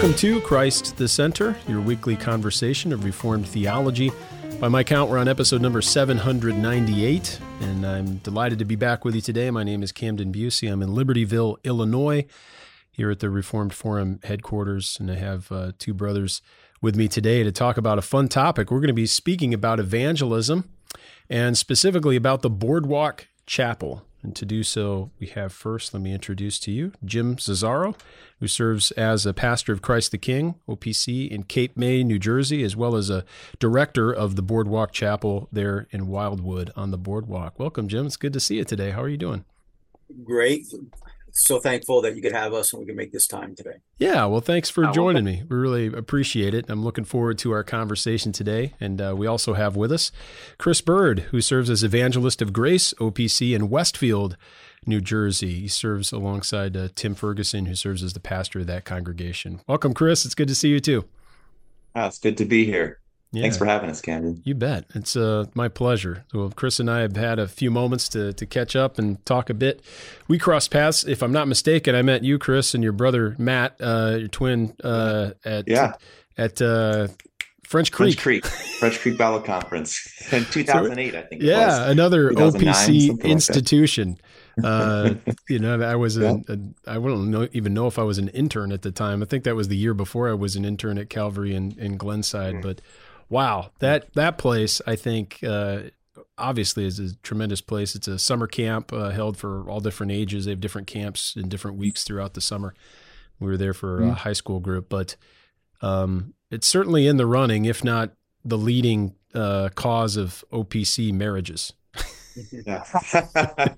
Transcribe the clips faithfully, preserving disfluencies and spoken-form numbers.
Welcome to Christ the Center, your weekly conversation of Reformed theology. By my count, we're on episode number seven hundred ninety-eight, and I'm delighted to be back with you today. My name is Camden Busey. I'm in Libertyville, Illinois, here at the Reformed Forum headquarters, and I have uh, two brothers with me today to talk about a fun topic. We're going to be speaking about evangelism, and specifically about the Boardwalk Chapel. And to do so, we have first, let me introduce to you Jim Zazzaro, who serves as a pastor of Christ the King, O P C, in Cape May, New Jersey, as well as a director of the Boardwalk Chapel there in Wildwood on the Boardwalk. Welcome, Jim. It's good to see you today. How are you doing? Great. So thankful that you could have us and we can make this time today. Yeah, well, thanks for joining me. We really appreciate it. I'm looking forward to our conversation today. And uh, we also have with us Chris Bird, who serves as Evangelist of Grace, O P C, in Westfield, New Jersey. He serves alongside uh, Tim Ferguson, who serves as the pastor of that congregation. Welcome, Chris. It's good to see you, too. Oh, it's good to be here. Yeah. Thanks for having us, Camden. You bet. It's uh, my pleasure. Well, Chris and I have had a few moments to to catch up and talk a bit. We crossed paths, if I'm not mistaken. I met you, Chris, and your brother, Matt, uh, your twin, uh, at yeah. at uh, French Creek. French Creek. French Creek Bible Conference in two thousand eight, so, I think it yeah, was. another O P C institution. Like uh, you know, I was, a, yeah. a, I don't know, even know if I was an intern at the time. I think that was the year before I was an intern at Calvary in, in Glenside, mm-hmm. but wow, that that place, I think, uh, obviously is a tremendous place. It's a summer camp uh, held for all different ages. They have different camps in different weeks throughout the summer. We were there for a high school group, but um, it's certainly in the running, if not the leading uh, cause of O P C marriages. Yeah. I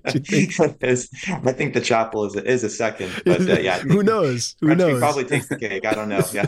think the chapel is a, is a second, but uh, yeah. Who knows? Who French knows? Probably takes the cake. I don't know. Yeah.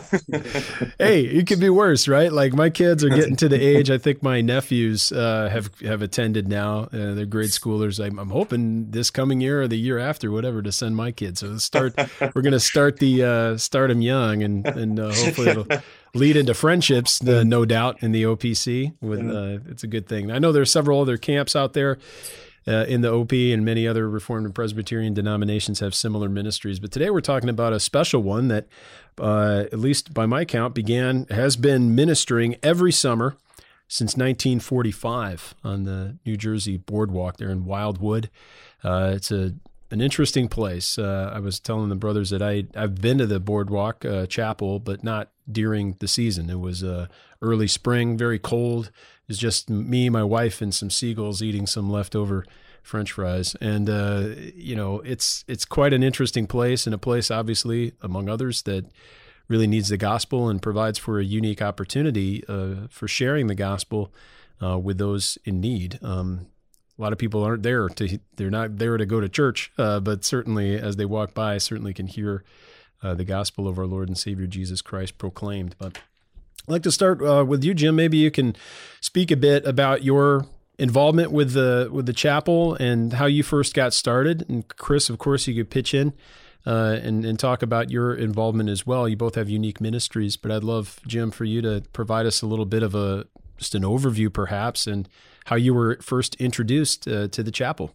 Hey, it could be worse, right? Like my kids are getting to the age. I think my nephews uh, have have attended now. Uh, they're grade schoolers. I'm, I'm hoping this coming year or the year after, whatever, to send my kids. So start. We're going to start the uh, start them young, and and uh, hopefully it'll lead into friendships, uh, no doubt, in the O P C. With uh, it's a good thing. I know there's several other camps out there uh, in the O P, and many other Reformed and Presbyterian denominations have similar ministries. But today we're talking about a special one that, uh, at least by my count, began has been ministering every summer since nineteen forty-five on the New Jersey Boardwalk there in Wildwood. Uh, it's a An interesting place. Uh, I was telling the brothers that I, I've been to the Boardwalk uh, Chapel, but not during the season. It was uh, early spring, very cold. It was just me, my wife, and some seagulls eating some leftover French fries. And, uh, you know, it's it's quite an interesting place, and a place, obviously, among others, that really needs the gospel and provides for a unique opportunity uh, for sharing the gospel uh, with those in need. Um A lot of people aren't there to, they're not there to go to church, uh, but certainly as they walk by, certainly can hear uh, the gospel of our Lord and Savior Jesus Christ proclaimed. But I'd like to start uh, with you, Jim. Maybe you can speak a bit about your involvement with the with the chapel and how you first got started. And Chris, of course, you could pitch in uh, and, and talk about your involvement as well. You both have unique ministries, but I'd love, Jim, for you to provide us a little bit of a just an overview, perhaps, and how you were first introduced uh, to the chapel.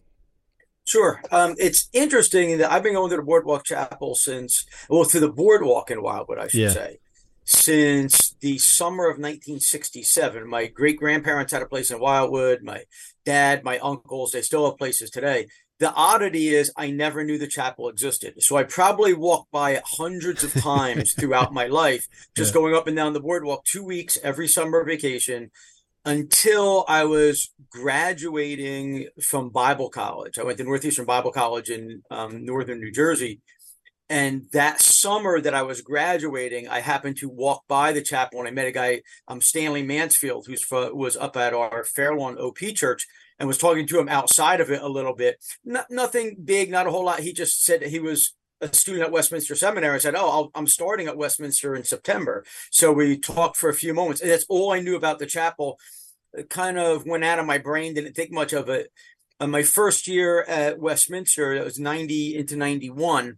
Sure. Um, it's interesting that I've been going to the Boardwalk Chapel since, well, to the Boardwalk in Wildwood, I should yeah. say, since the summer of nineteen sixty-seven. My great-grandparents had a place in Wildwood. My dad, my uncles, they still have places today. The oddity is I never knew the chapel existed. So I probably walked by it hundreds of times throughout my life, just yeah. going up and down the boardwalk two weeks every summer vacation, until I was graduating from Bible college. I went to Northeastern Bible College in um, northern New Jersey. And that summer that I was graduating, I happened to walk by the chapel, and I met a guy, um, Stanley Mansfield, who's who was up at our Fairlawn O P church, and was talking to him outside of it a little bit. No, nothing big, not a whole lot. He just said that he was a student at Westminster Seminary. I said, oh, I'll, I'm starting at Westminster in September. So we talked for a few moments, and that's all I knew about the chapel. It kind of went out of my brain, didn't think much of it. Uh, my first year at Westminster, it was ninety into ninety-one.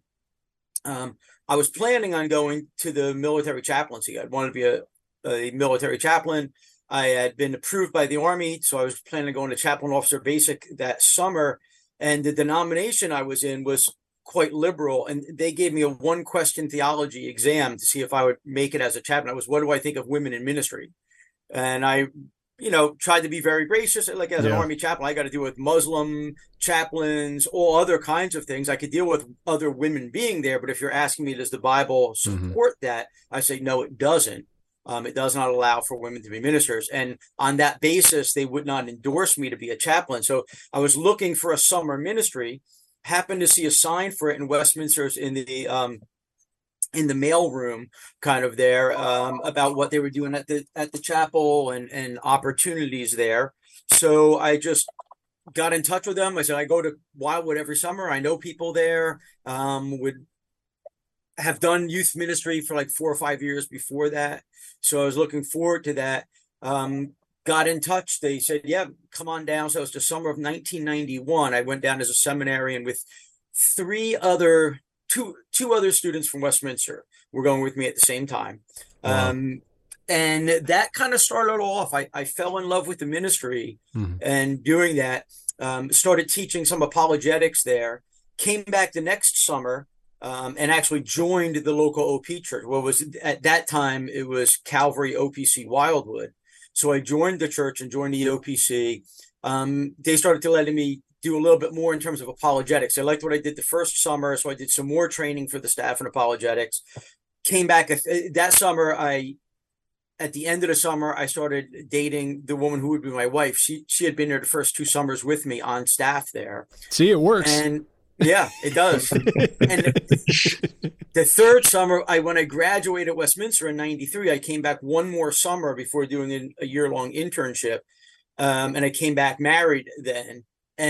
Um, I was planning on going to the military chaplaincy. I wanted to be a, a military chaplain. I had been approved by the Army, so I was planning on going to chaplain officer basic that summer. And the denomination I was in was quite liberal, and they gave me a one question theology exam to see if I would make it as a chaplain. It was, what do I think of women in ministry? And I, you know, tried to be very gracious. Like as yeah. an Army chaplain, I got to deal with Muslim chaplains, all other kinds of things. I could deal with other women being there, but if you're asking me, does the Bible support mm-hmm. that? I say, no, it doesn't. Um, it does not allow for women to be ministers. And on that basis, they would not endorse me to be a chaplain. So I was looking for a summer ministry, happened to see a sign for it in Westminster's in the um, in the mail room kind of there um, about what they were doing at the at the chapel and, and opportunities there. So I just got in touch with them. I said, I go to Wildwood every summer. I know people there, um, would have done youth ministry for like four or five years before that. So I was looking forward to that. Um, got in touch. They said, yeah, come on down. So it was the summer of nineteen ninety-one. I went down as a seminarian with three other, two, two other students from Westminster were going with me at the same time. Wow. Um, and that kind of started off. I, I fell in love with the ministry mm-hmm. and doing that, um, started teaching some apologetics there, came back the next summer, Um, and actually joined the local O P church. What was at that time, it was Calvary O P C Wildwood. So I joined the church and joined the O P C. Um, they started to letting me do a little bit more in terms of apologetics. I liked what I did the first summer, so I did some more training for the staff in apologetics. Came back that summer. I, at the end of the summer, I started dating the woman who would be my wife. She she had been there the first two summers with me on staff there. See, it works. And yeah, it does. And the, the third summer, I when I graduated Westminster in ninety-three, I came back one more summer before doing a, a year-long internship. Um, and I came back married then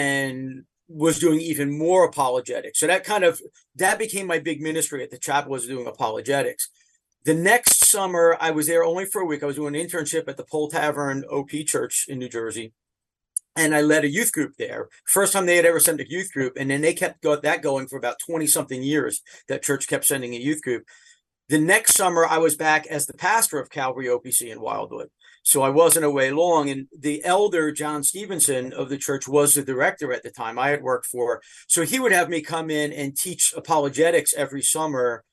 and was doing even more apologetics. So that kind of, that became my big ministry at the chapel, was doing apologetics. The next summer, I was there only for a week. I was doing an internship at the Pole Tavern O P Church in New Jersey. And I led a youth group there. First time they had ever sent a youth group. And then they kept got that going for about twenty something years. That church kept sending a youth group. The next summer, I was back as the pastor of Calvary O P C in Wildwood. So I wasn't away long. And the elder, John Stevenson of the church, was the director at the time I had worked for. So he would have me come in and teach apologetics every summer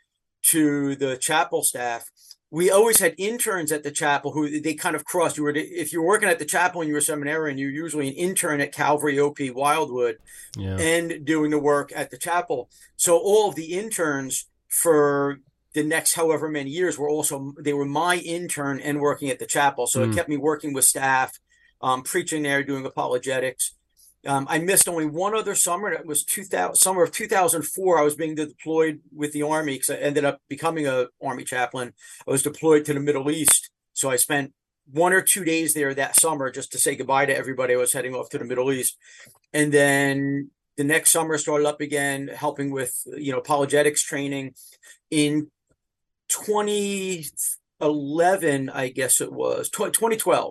to the chapel staff. We always had interns at the chapel who they kind of crossed. You were, if you were working at the chapel and you were a seminarian, you're usually an intern at Calvary O P Wildwood yeah. and doing the work at the chapel. So all of the interns for the next however many years were also, they were my intern and working at the chapel. So mm. it kept me working with staff, um, preaching there, doing apologetics. Um, I missed only one other summer. That was two thousand, summer of two thousand four. I was being deployed with the Army because I ended up becoming a Army chaplain. I was deployed to the Middle East. So I spent one or two days there that summer just to say goodbye to everybody. I was heading off to the Middle East. And then the next summer started up again, helping with, you know, apologetics training. In twenty eleven, I guess it was, twenty twelve.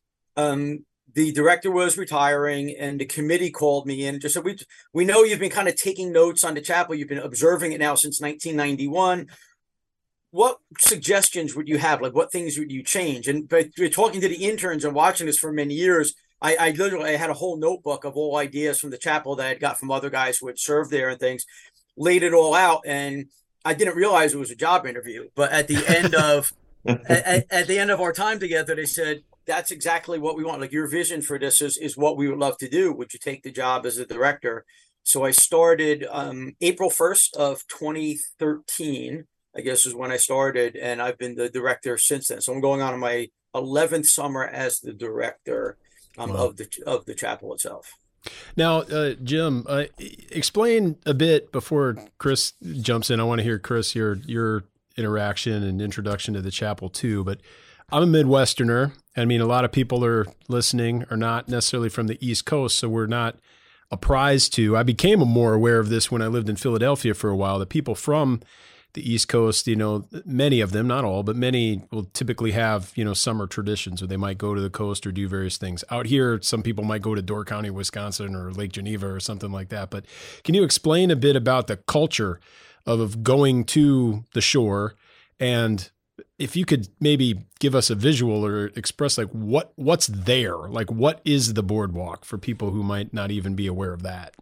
Um, The director was retiring and the committee called me in and just said, we, we know you've been kind of taking notes on the chapel. You've been observing it now since nineteen ninety-one. What suggestions would you have? Like, what things would you change? And but you're talking to the interns and watching this for many years. I, I literally I had a whole notebook of all ideas from the chapel that I had got from other guys who had served there and things, laid it all out. And I didn't realize it was a job interview. But at the end of at, at the end of our time together, they said, that's exactly what we want. Like, your vision for this is, is what we would love to do. Would you take the job as a director? So I started um, April first of twenty thirteen, I guess is when I started. And I've been the director since then. So I'm going on my eleventh summer as the director um, wow. of the of the chapel itself. Now, uh, Jim, uh, explain a bit before Chris jumps in. I want to hear, Chris, your your interaction and introduction to the chapel too. But I'm a Midwesterner. I mean, a lot of people are listening are not necessarily from the East Coast, so we're not apprised to. I became more aware of this when I lived in Philadelphia for a while, that people from the East Coast, you know, many of them, not all, but many will typically have, you know, summer traditions, or they might go to the coast or do various things. Out here, some people might go to Door County, Wisconsin, or Lake Geneva or something like that. But can you explain a bit about the culture of, of going to the shore, and if you could maybe give us a visual or express like what what's there, like what is the boardwalk for people who might not even be aware of that?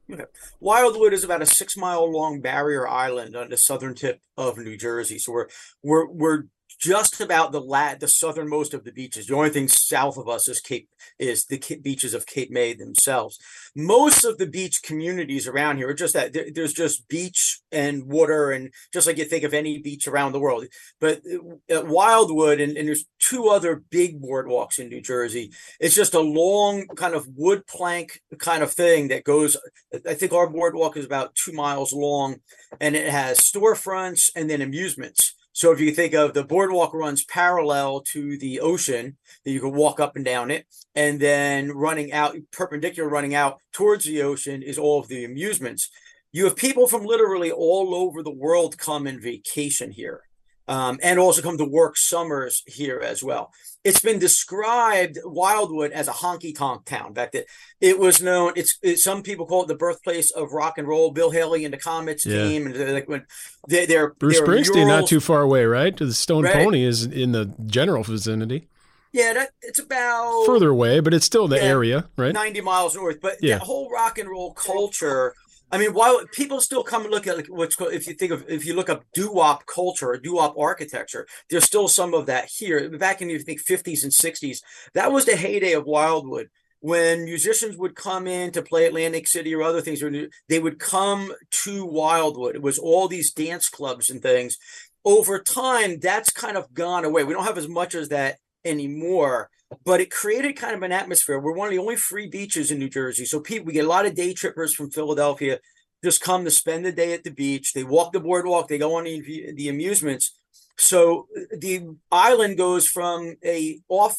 Okay. Wildwood is about a six mile long barrier island on the southern tip of New Jersey. So we're we're we're just about the la the southernmost of the beaches. The only thing south of us is Cape is the Cape beaches of Cape May themselves. Most of the beach communities around here are just that there, there's just beach and water, and just like you think of any beach around the world. But at Wildwood, and, and there's two other big boardwalks in New Jersey. It's just a long kind of wood plank kind of thing that goes. I think our boardwalk is about two miles long, and it has storefronts and then amusements. So if you think of the boardwalk runs parallel to the ocean, that you can walk up and down it, and then running out perpendicular, running out towards the ocean is all of the amusements. You have people from literally all over the world come and vacation here. Um, and also come to work summers here as well. It's been described, Wildwood, as a honky-tonk town. In fact, it, it was known, it's it, some people call it the birthplace of rock and roll. Bill Haley and the Comets yeah. came, and they're, like, when they, they're Bruce they're Springsteen, murals, not too far away, right? The Stone right. Pony is in the general vicinity. Yeah, that, it's about... Further away, but it's still in the yeah, area, right? ninety miles north. But yeah. that whole rock and roll culture... I mean, while people still come and look at like what's called, if you think of, if you look up doo-wop culture or doo-wop architecture, there's still some of that here. Back in the, you think, fifties and sixties, that was the heyday of Wildwood. When musicians would come in to play Atlantic City or other things, they would come to Wildwood. It was all these dance clubs and things. Over time, that's kind of gone away. We don't have as much as that anymore. But it created kind of an atmosphere. We're one of the only free beaches in New Jersey. So people, we get a lot of day trippers from Philadelphia just come to spend the day at the beach. They walk the boardwalk. They go on the, the amusements. So the island goes from a off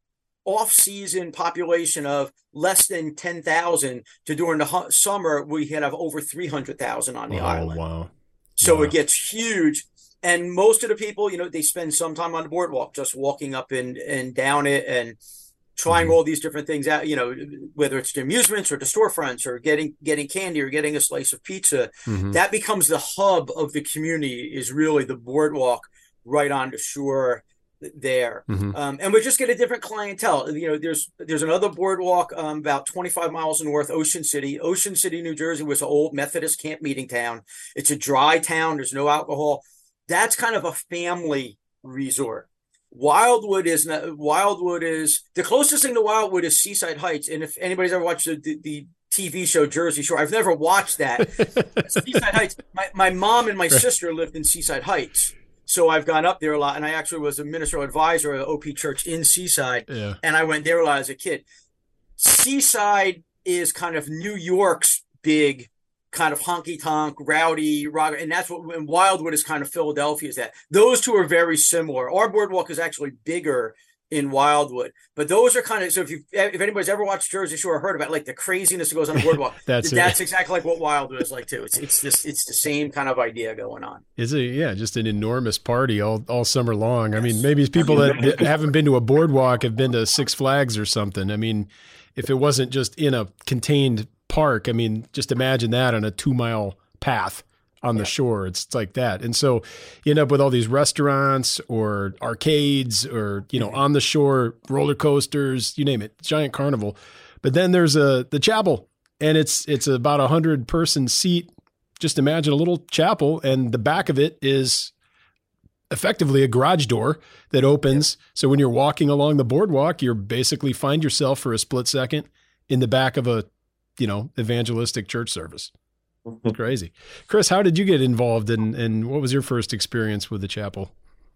off season population of less than ten thousand to during the summer, we had have over three hundred thousand on the oh, island. Wow. So wow. it gets huge. And most of the people, you know, they spend some time on the boardwalk, just walking up and, and down it and trying mm-hmm. all these different things out, you know, whether it's the amusements or the storefronts or getting getting candy or getting a slice of pizza. Mm-hmm. That becomes the hub of the community, is really the boardwalk right on the shore there. Mm-hmm. Um, and we just get a different clientele. You know, there's there's another boardwalk um, about twenty-five miles north, Ocean City. Ocean City, New Jersey was an old Methodist camp meeting town. It's a dry town. There's no alcohol. That's kind of a family resort. Wildwood is not, Wildwood is the closest thing to Wildwood is Seaside Heights. And if anybody's ever watched the, the, the T V show Jersey Shore, I've never watched that. Seaside Heights. My, my mom and my sister lived in Seaside Heights. So I've gone up there a lot. And I actually was a ministerial advisor at O P Church in Seaside. Yeah. And I went there a lot as a kid. Seaside is kind of New York's big kind of honky-tonk, rowdy, rock, and that's what and Wildwood is kind of Philadelphia's that. Those two are very similar. Our boardwalk is actually bigger in Wildwood, but those are kind of, so if you if anybody's ever watched Jersey Shore or heard about like the craziness that goes on the boardwalk, that's that's exactly like what Wildwood is like too. It's it's just it's the same kind of idea going on. Is it? Yeah, just an enormous party all all summer long. Yes. I mean, maybe people that haven't been to a boardwalk have been to Six Flags or something. I mean, if it wasn't just in a contained park, I mean, just imagine that on a two mile path on the yeah. shore. It's, it's like that. And so you end up with all these restaurants or arcades or, you know, mm-hmm. on the shore, roller coasters, you name it, giant carnival. But then there's a, the chapel, and it's, it's about a hundred person seat. Just imagine a little chapel, and the back of it is effectively a garage door that opens. Yeah. So when you're walking along the boardwalk, you're basically find yourself for a split second in the back of a, you know, evangelistic church service. It's crazy. Chris, how did you get involved in, and what was your first experience with the chapel?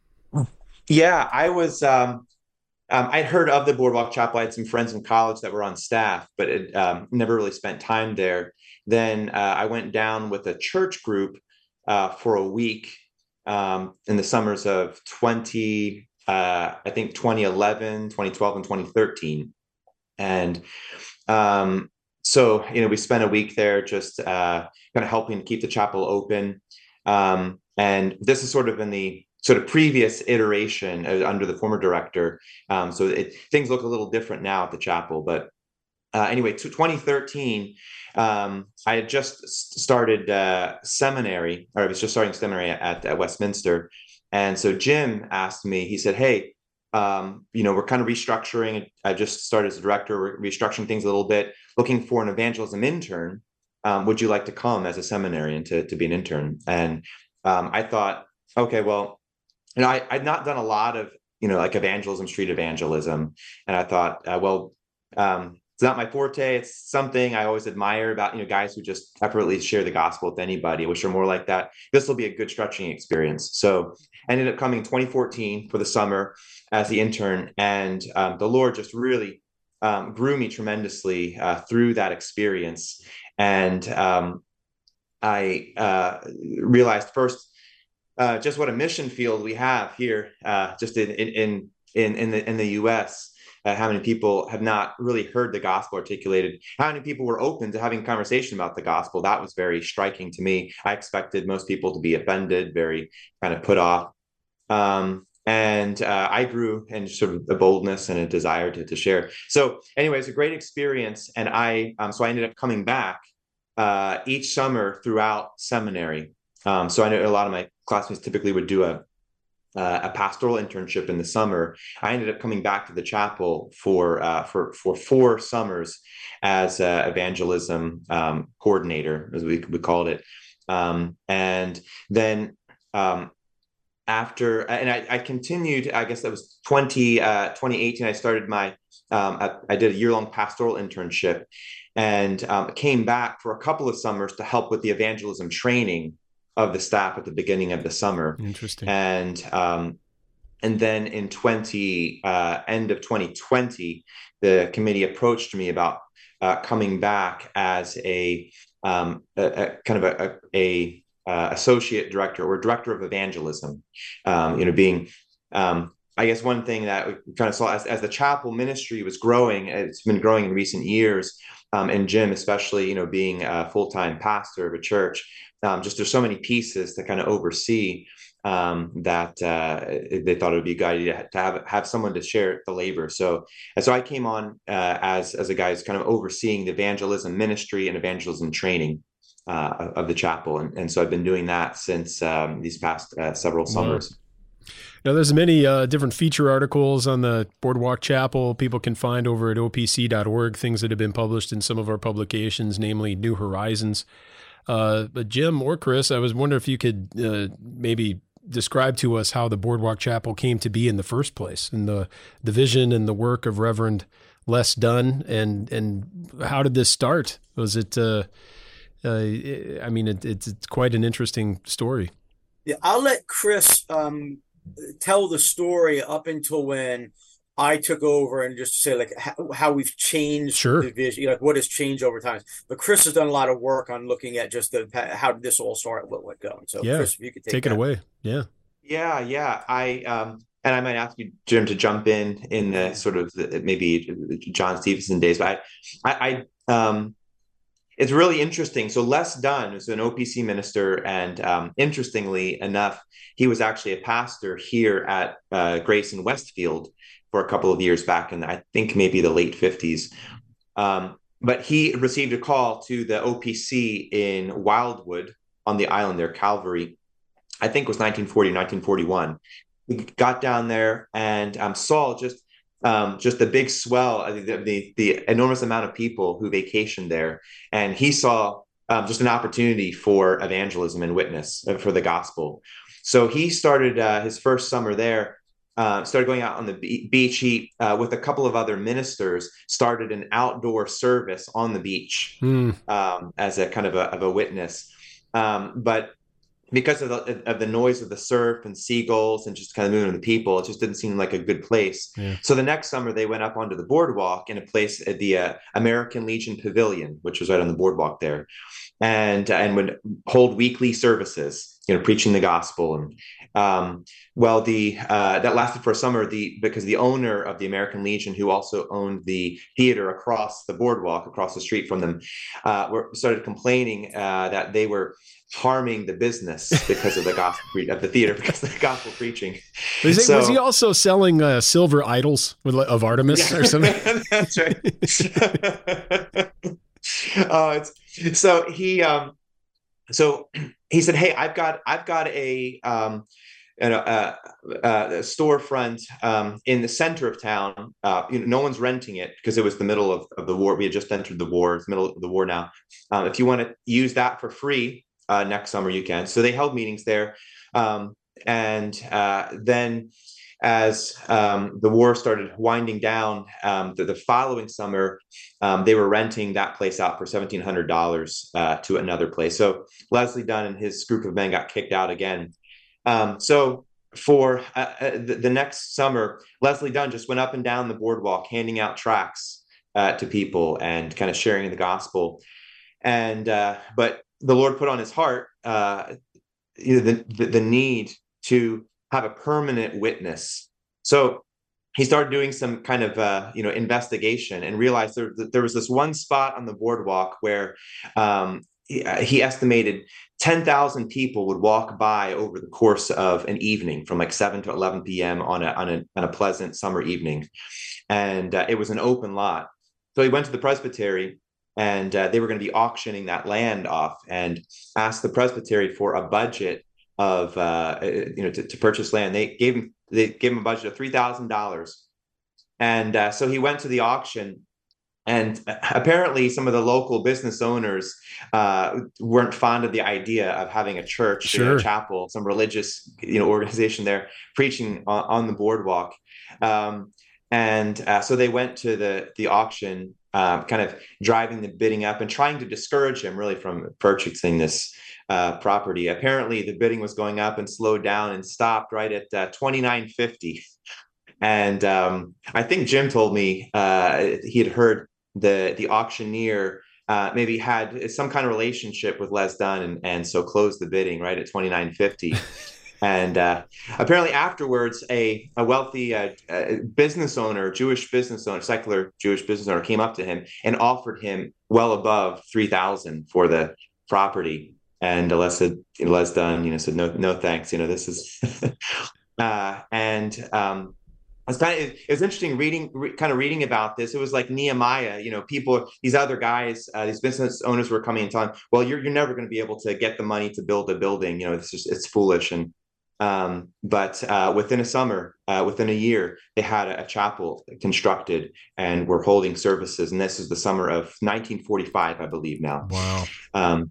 Yeah, I was, um, um, I'd heard of the Boardwalk Chapel. I had some friends in college that were on staff, but it, um, never really spent time there. Then uh, I went down with a church group uh, for a week um, in the summers of twenty, uh, I think twenty eleven, twenty twelve, and twenty thirteen. And um, so, you know, we spent a week there just uh, kind of helping to keep the chapel open. Um, and this is sort of in the sort of previous iteration uh, under the former director. Um, so it, things look a little different now at the chapel. But uh, anyway, to twenty thirteen, um, I had just started uh, seminary, or I was just starting seminary at, at Westminster. And so Jim asked me, he said, hey, Um, you know, we're kind of restructuring. I just started as a director. We're restructuring things a little bit, looking for an evangelism intern um, would you like to come as a seminarian to, to be an intern? And um, I thought, okay, well, you know, I, I'd not done a lot of, you know, like evangelism, street evangelism. And I thought, uh, well, um, it's not my forte. It's something I always admire about, you know, guys who just effortlessly share the gospel with anybody. I wish are more like that. This will be a good stretching experience. So I ended up coming twenty fourteen for the summer as the intern. And um, the Lord just really um, grew me tremendously uh, through that experience. And um, I uh, realized first, uh, just what a mission field we have here, uh, just in, in, in, in the, in the U S, Uh, how many people have not really heard the gospel articulated, how many people were open to having a conversation about the gospel. That was very striking to me. I expected most people to be offended, very kind of put off. Um, and uh, I grew in sort of a boldness and a desire to, to share. So anyway, it's a great experience. And I, um, so I ended up coming back uh, each summer throughout seminary. Um, so I know a lot of my classmates typically would do a Uh, a pastoral internship in the summer. I ended up coming back to the chapel for uh, for for four summers as a evangelism um, coordinator, as we we called it. Um, and then um, after, and I, I continued. I guess that was twenty, uh, twenty eighteen. I started my. Um, I, I did a year-long pastoral internship, and um, came back for a couple of summers to help with the evangelism training of the staff at the beginning of the summer. Interesting. And um, and then in twenty uh, end of twenty twenty, the committee approached me about uh, coming back as a, um, a, a kind of a, a, a uh, associate director or director of evangelism. Um, you know, being um, I guess one thing that we kind of saw as, as the chapel ministry was growing, it's been growing in recent years. Um, and Jim, especially, you know, being a full-time pastor of a church, um, just there's so many pieces to kind of oversee um, that uh, they thought it would be a good idea to have have someone to share the labor. So, and so I came on uh, as as a guy who's kind of overseeing the evangelism ministry and evangelism training uh, of the chapel, and, and so I've been doing that since um, these past uh, several summers. Wow. Now, there's many uh, different feature articles on the Boardwalk Chapel people can find over at O P C dot org, things that have been published in some of our publications, namely New Horizons. Uh, but Jim or Chris, I was wondering if you could uh, maybe describe to us how the Boardwalk Chapel came to be in the first place, and the, the vision and the work of Reverend Les Dunn, and and how did this start? Was it, uh, uh, I mean, it, it's, it's quite an interesting story. Yeah, I'll let Chris um, tell the story up until when I took over, and just say like how, how we've changed sure. the vision, you know, like what has changed over time. But Chris has done a lot of work on looking at just the how did this all start, what went going. So yeah, Chris, if you could take, take it away. Yeah, yeah, yeah. I um, and I might ask you, Jim, to jump in in the sort of the, maybe John Stevenson days, but I, I, I um. It's really interesting. So Les Dunn was an O P C minister, and um, interestingly enough, he was actually a pastor here at uh, Grace in Westfield for a couple of years back in, I think, maybe the late fifties. Um, but he received a call to the O P C in Wildwood on the island there, Calvary, I think it was nineteen forty, nineteen forty-one. He got down there and um, saw just Um, just the big swell, the, the the enormous amount of people who vacationed there, and he saw um, just an opportunity for evangelism and witness uh, for the gospel. So he started uh, his first summer there, uh, started going out on the be- beach. He, uh, with a couple of other ministers, started an outdoor service on the beach mm. um, as a kind of a, of a witness. Um, but because of the of the noise of the surf and seagulls and just kind of moving the people, it just didn't seem like a good place. Yeah. So the next summer they went up onto the boardwalk in a place at the uh, American Legion Pavilion, which was right on the boardwalk there, and and would hold weekly services, you know, preaching the gospel. And um, well, the uh, that lasted for a summer. The because the owner of the American Legion, who also owned the theater across the boardwalk, across the street from them, uh, were started complaining uh, that they were harming the business because of the gospel pre- of the theater because of the gospel preaching. Was, it, so, was he also selling uh, silver idols with, of Artemis yeah, or something? That's right. uh, it's, so he um, so he said, "Hey, I've got I've got a um, you know, uh, uh, a storefront um, in the center of town. Uh, you know, no one's renting it because it was the middle of, of the war. We had just entered the war. It's the middle of the war now. Um, if you want to use that for free uh, next summer, you can. So they held meetings there. Um, and uh, then as um, the war started winding down, um, the, the following summer, um, they were renting that place out for seventeen hundred dollars uh, to another place. So Leslie Dunn and his group of men got kicked out again. Um, so for uh, uh, the, the next summer, Leslie Dunn just went up and down the boardwalk, handing out tracts uh, to people and kind of sharing the gospel. And uh, but the Lord put on his heart uh, you know, the, the the need to have a permanent witness. So he started doing some kind of uh, you know investigation and realized there there was this one spot on the boardwalk where um, he, he estimated ten thousand people would walk by over the course of an evening from like seven to eleven p.m. on a on a on a pleasant summer evening, and uh, it was an open lot. So he went to the presbytery, and uh, they were going to be auctioning that land off, and asked the presbytery for a budget of uh, you know to, to purchase land. They gave him they gave him a budget of three thousand dollars, and uh, so he went to the auction. And apparently, some of the local business owners uh, weren't fond of the idea of having a church, Sure. you know, a chapel, some religious, you know, organization there preaching on, on the boardwalk. Um, and uh, so they went to the the auction, uh, kind of driving the bidding up and trying to discourage him really from purchasing this uh, property. Apparently, the bidding was going up and slowed down and stopped right at uh, twenty-nine fifty. And um, I think Jim told me uh, he had heard the the auctioneer uh, maybe had some kind of relationship with Les Dunn, and, and so closed the bidding right at twenty-nine fifty. And uh, apparently afterwards, a, a wealthy uh, uh, business owner, Jewish business owner, secular Jewish business owner, came up to him and offered him well above three thousand for the property. And Les said, Les Dunn, you know, said no, no thanks. You know, this is, uh, and um, It's kind of, it was interesting reading, re, kind of reading about this. It was like Nehemiah, you know, people, these other guys, uh, these business owners were coming and telling, well, you're, you're never going to be able to get the money to build a building. You know, it's just, it's foolish. And, um, but uh, within a summer, uh, within a year, they had a, a chapel constructed and were holding services. And this is the summer of nineteen forty-five, I believe now. Wow. Um,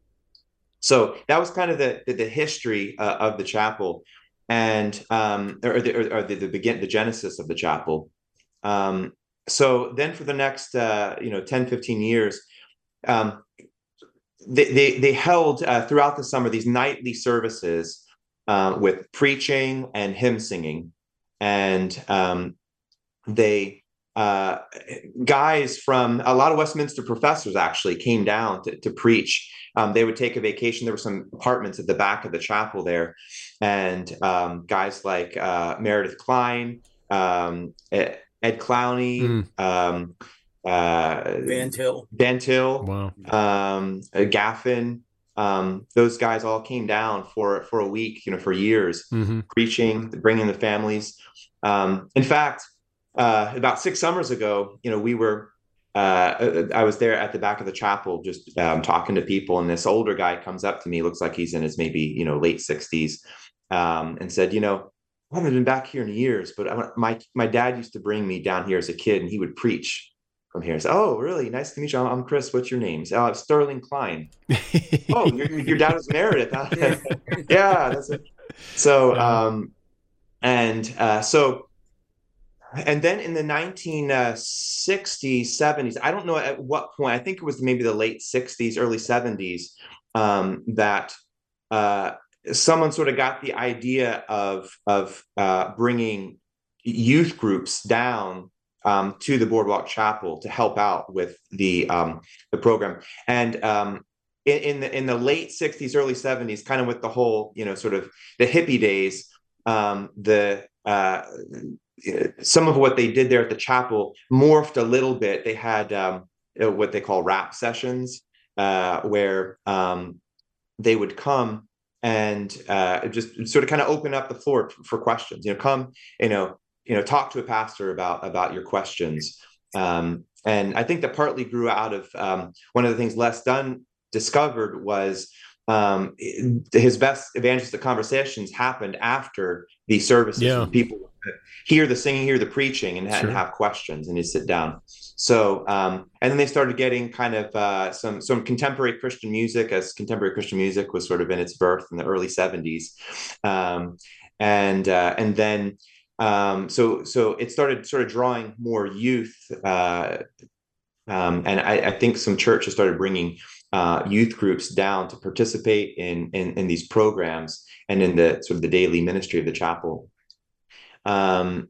so that was kind of the, the, the history uh, of the chapel. And um, or the, or, or the, the begin the genesis of the chapel. Um, so then for the next uh, you know ten, fifteen years, um, they, they they held uh, throughout the summer these nightly services uh, with preaching and hymn singing, and um, they uh, guys from a lot of Westminster professors actually came down to, to preach. Um, they would take a vacation. There were some apartments at the back of the chapel there. And um, guys like uh, Meredith Kline, um, Ed, Ed Clowney, mm. um, uh, Van Til, Van Til, wow. um, uh, Gaffin, um, those guys all came down for for a week, you know, for years, mm-hmm. preaching, bringing the families. Um, in fact, uh, about six summers ago, you know, we were. Uh, I was there at the back of the chapel, just um, talking to people, and this older guy comes up to me, looks like he's in his maybe you know late sixties, um, and said, you know, I haven't been back here in years, but I, my my dad used to bring me down here as a kid, and he would preach from here. I said, oh, really? Nice to meet you. I'm, I'm Chris. What's your name? Oh, it's Sterling Klein. Oh, your, your dad was Meredith. Yeah, that's it. So, um, and uh, so. And then in the nineteen sixties, seventies, I don't know at what point, I think it was maybe the late sixties, early seventies, um, that uh, someone sort of got the idea of, of uh, bringing youth groups down um, to the Boardwalk Chapel to help out with the, um, the program. And um, in, in, the, in the late sixties, early seventies, kind of with the whole, you know, sort of the hippie days, um, the uh, some of what they did there at the chapel morphed a little bit. They had um, what they call rap sessions, uh, where um, they would come and uh, just sort of kind of open up the floor for questions. You know, come, you know, you know, talk to a pastor about about your questions. Um, and I think that partly grew out of um, one of the things Les Dunn discovered was um, his best evangelistic conversations happened after these services. Yeah. People would hear the singing, hear the preaching, and, sure. and have questions, and you sit down. So, um, and then they started getting kind of uh, some some contemporary Christian music, as contemporary Christian music was sort of in its birth in the early seventies, um, and uh, and then um, so so it started sort of drawing more youth, uh, um, and I, I think some churches started bringing uh, youth groups down to participate in, in in these programs and in the sort of the daily ministry of the chapel. Um,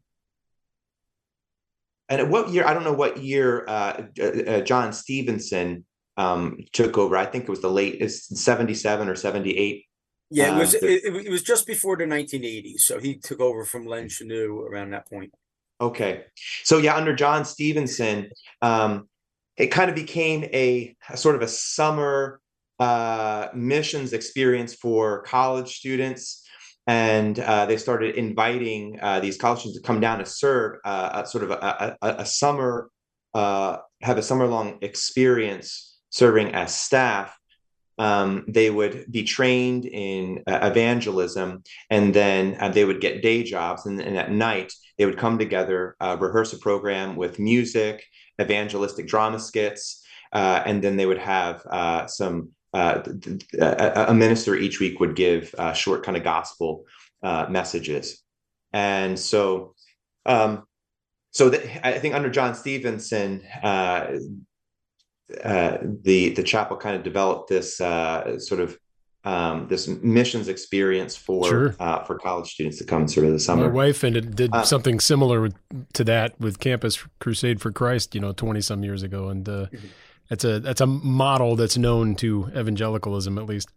And what year, I don't know what year uh, uh, John Stevenson um, took over. I think it was the late seventy-seven or seventy-eight. Yeah, it was um, it, it was just before the nineteen eighties. So he took over from Len Chanou around that point. Okay. So yeah, under John Stevenson, um, it kind of became a, a sort of a summer uh, missions experience for college students. And uh, they started inviting uh, these college students to come down to serve uh, a, sort of a, a, a summer, uh, have a summer-long experience serving as staff. Um, they would be trained in uh, evangelism, and then uh, they would get day jobs. And, and at night, they would come together, uh, rehearse a program with music, evangelistic drama skits, uh, and then they would have uh, some Uh, a, a minister each week would give uh, short kind of gospel uh, messages. And so, um, so that, I think under John Stevenson, uh, uh, the the chapel kind of developed this uh, sort of um, this missions experience for sure. uh, for college students to come through the summer. My wife and it did uh, something similar with, to that with Campus Crusade for Christ, you know, twenty some years ago, and. Uh, mm-hmm. That's a that's a model that's known to evangelicalism, at least.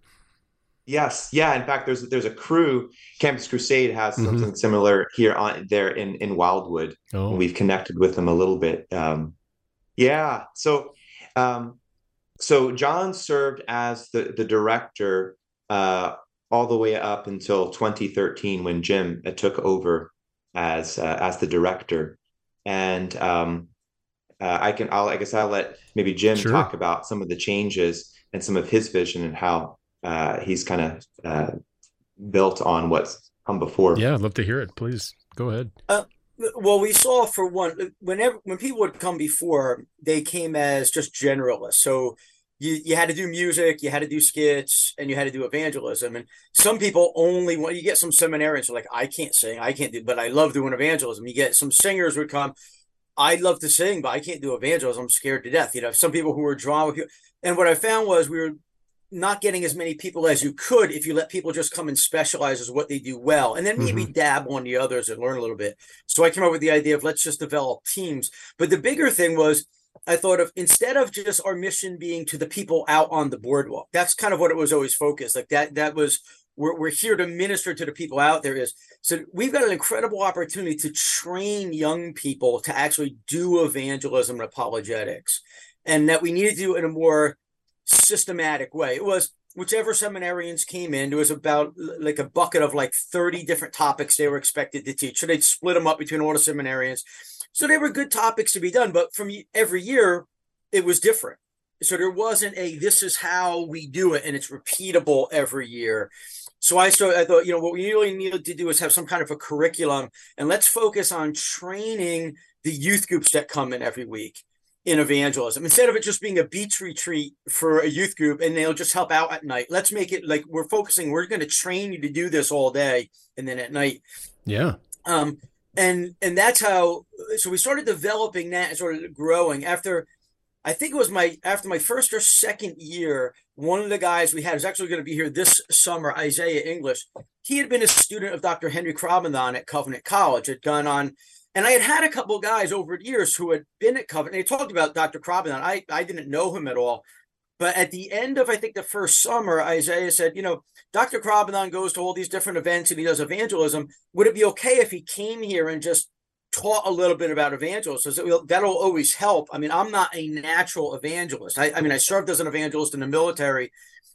Yes, yeah. In fact, there's there's a crew. Campus Crusade has mm-hmm. something similar here on there in in Wildwood. Oh. And we've connected with them a little bit. Um, yeah. So, um, so John served as the the director uh, all the way up until twenty thirteen when Jim uh, took over as uh, as the director, and. Um, Uh, I can. I'll. I guess I'll let maybe Jim sure. talk about some of the changes and some of his vision and how uh, he's kind of uh, built on what's come before. Yeah, I'd love to hear it. Please go ahead. Uh, well, we saw for one, whenever when people would come before, they came as just generalists. So you you had to do music, you had to do skits, and you had to do evangelism. And some people only want. You get some seminarians who are like, I can't sing, I can't do, but I love doing evangelism. You get some singers would come. I love to sing, but I can't do evangelism. I'm scared to death. You know, some people who were drawn with you. And what I found was we were not getting as many people as you could if you let people just come and specialize as what they do well. And then maybe mm-hmm. dab on the others and learn a little bit. So I came up with the idea of let's just develop teams. But the bigger thing was I thought of instead of just our mission being to the people out on the boardwalk, that's kind of what it was always focused. Like that, that was We're, we're here to minister to the people out there. Is so we've got an incredible opportunity to train young people to actually do evangelism and apologetics, and that we need to do it in a more systematic way. It was whichever seminarians came in, there was about like a bucket of like thirty different topics they were expected to teach. So they'd split them up between all the seminarians. So they were good topics to be done, but from every year it was different. So there wasn't a, this is how we do it, and it's repeatable every year. So I started, I thought, you know, what we really needed to do is have some kind of a curriculum, and let's focus on training the youth groups that come in every week in evangelism. Instead of it just being a beach retreat for a youth group and they'll just help out at night, let's make it like we're focusing, we're going to train you to do this all day and then at night. Yeah. Um, and, and that's how, so we started developing that and sort of growing after, I think it was my, after my first or second year, one of the guys we had was actually going to be here this summer, Isaiah English. He had been a student of Doctor Henry Krabbendan at Covenant College, had gone on, and I had had a couple of guys over the years who had been at Covenant. They talked about Doctor Krabbendan. I, I didn't know him at all. But at the end of, I think, the first summer, Isaiah said, you know, Doctor Krabbendan goes to all these different events and he does evangelism. Would it be okay if he came here and just taught a little bit about evangelism? So that'll always help. I mean, I'm not a natural evangelist. I, I mean, I served as an evangelist in the military,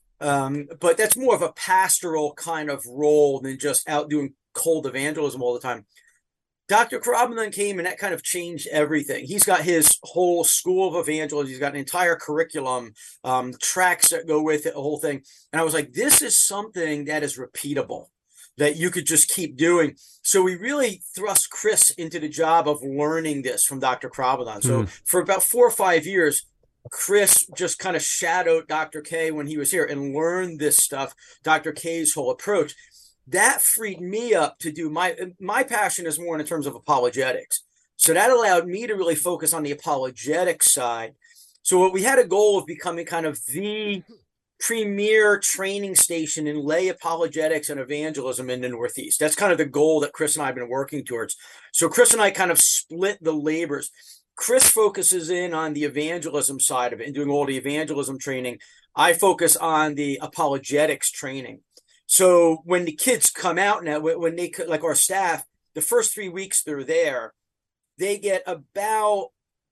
um, but that's more of a pastoral kind of role than just out doing cold evangelism all the time. Doctor Carabin came and that kind of changed everything. He's got his whole school of evangelism. He's got an entire curriculum, um, tracks that go with it, the whole thing. And I was like, this is something that is repeatable, that you could just keep doing. So we really thrust Chris into the job of learning this from Doctor Carabin. So mm. for about four or five years, Chris just kind of shadowed Doctor K when he was here and learned this stuff, Doctor K's whole approach. That freed me up to do my, my passion is more in terms of apologetics. So that allowed me to really focus on the apologetic side. So what we had a goal of becoming kind of the premier training station in lay apologetics and evangelism in the Northeast. That's kind of the goal that Chris and I have been working towards. So Chris and I kind of split the labors. Chris focuses in on the evangelism side of it and doing all the evangelism training. I focus on the apologetics training. So when the kids come out now, when they, like our staff, the first three weeks they're there, they get about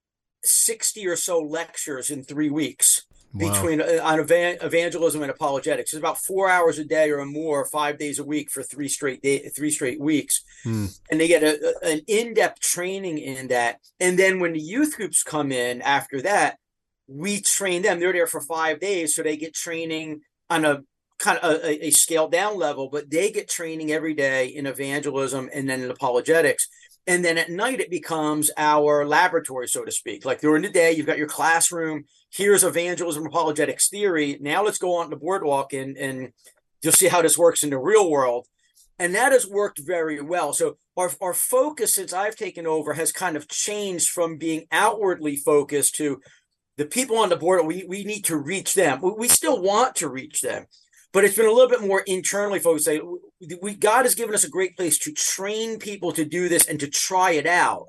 sixty or so lectures in three weeks wow. between uh, on evan- evangelism and apologetics. It's about four hours a day or more, five days a week for three straight day, three straight weeks. Hmm. And they get a, a, an in-depth training in that. And then when the youth groups come in after that, we train them. They're there for five days. So they get training on a kind of a, a scaled down level, but they get training every day in evangelism and then in apologetics. And then at night, it becomes our laboratory, so to speak. Like during the day, you've got your classroom. Here's evangelism, apologetics theory. Now let's go on the boardwalk and, and just see how this works in the real world. And that has worked very well. So our, our focus since I've taken over has kind of changed from being outwardly focused to the people on the board. We, we need to reach them. We, we still want to reach them. But it's been a little bit more internally focused. We, God has given us a great place to train people to do this and to try it out.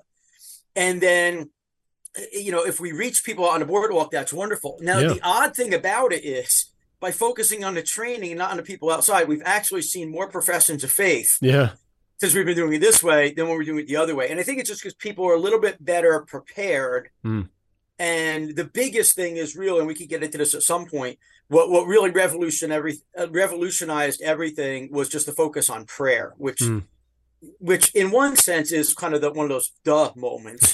And then, you know, if we reach people on the boardwalk, that's wonderful. Now, yeah. the odd thing about it is by focusing on the training and not on the people outside, we've actually seen more professions of faith. Yeah. Since we've been doing it this way than when we're doing it the other way. And I think it's just because people are a little bit better prepared. Mm. And the biggest thing is real, and we could get into this at some point, what what really revolution every, uh, revolutionized everything was just the focus on prayer, which mm. which in one sense is kind of the, one of those duh moments.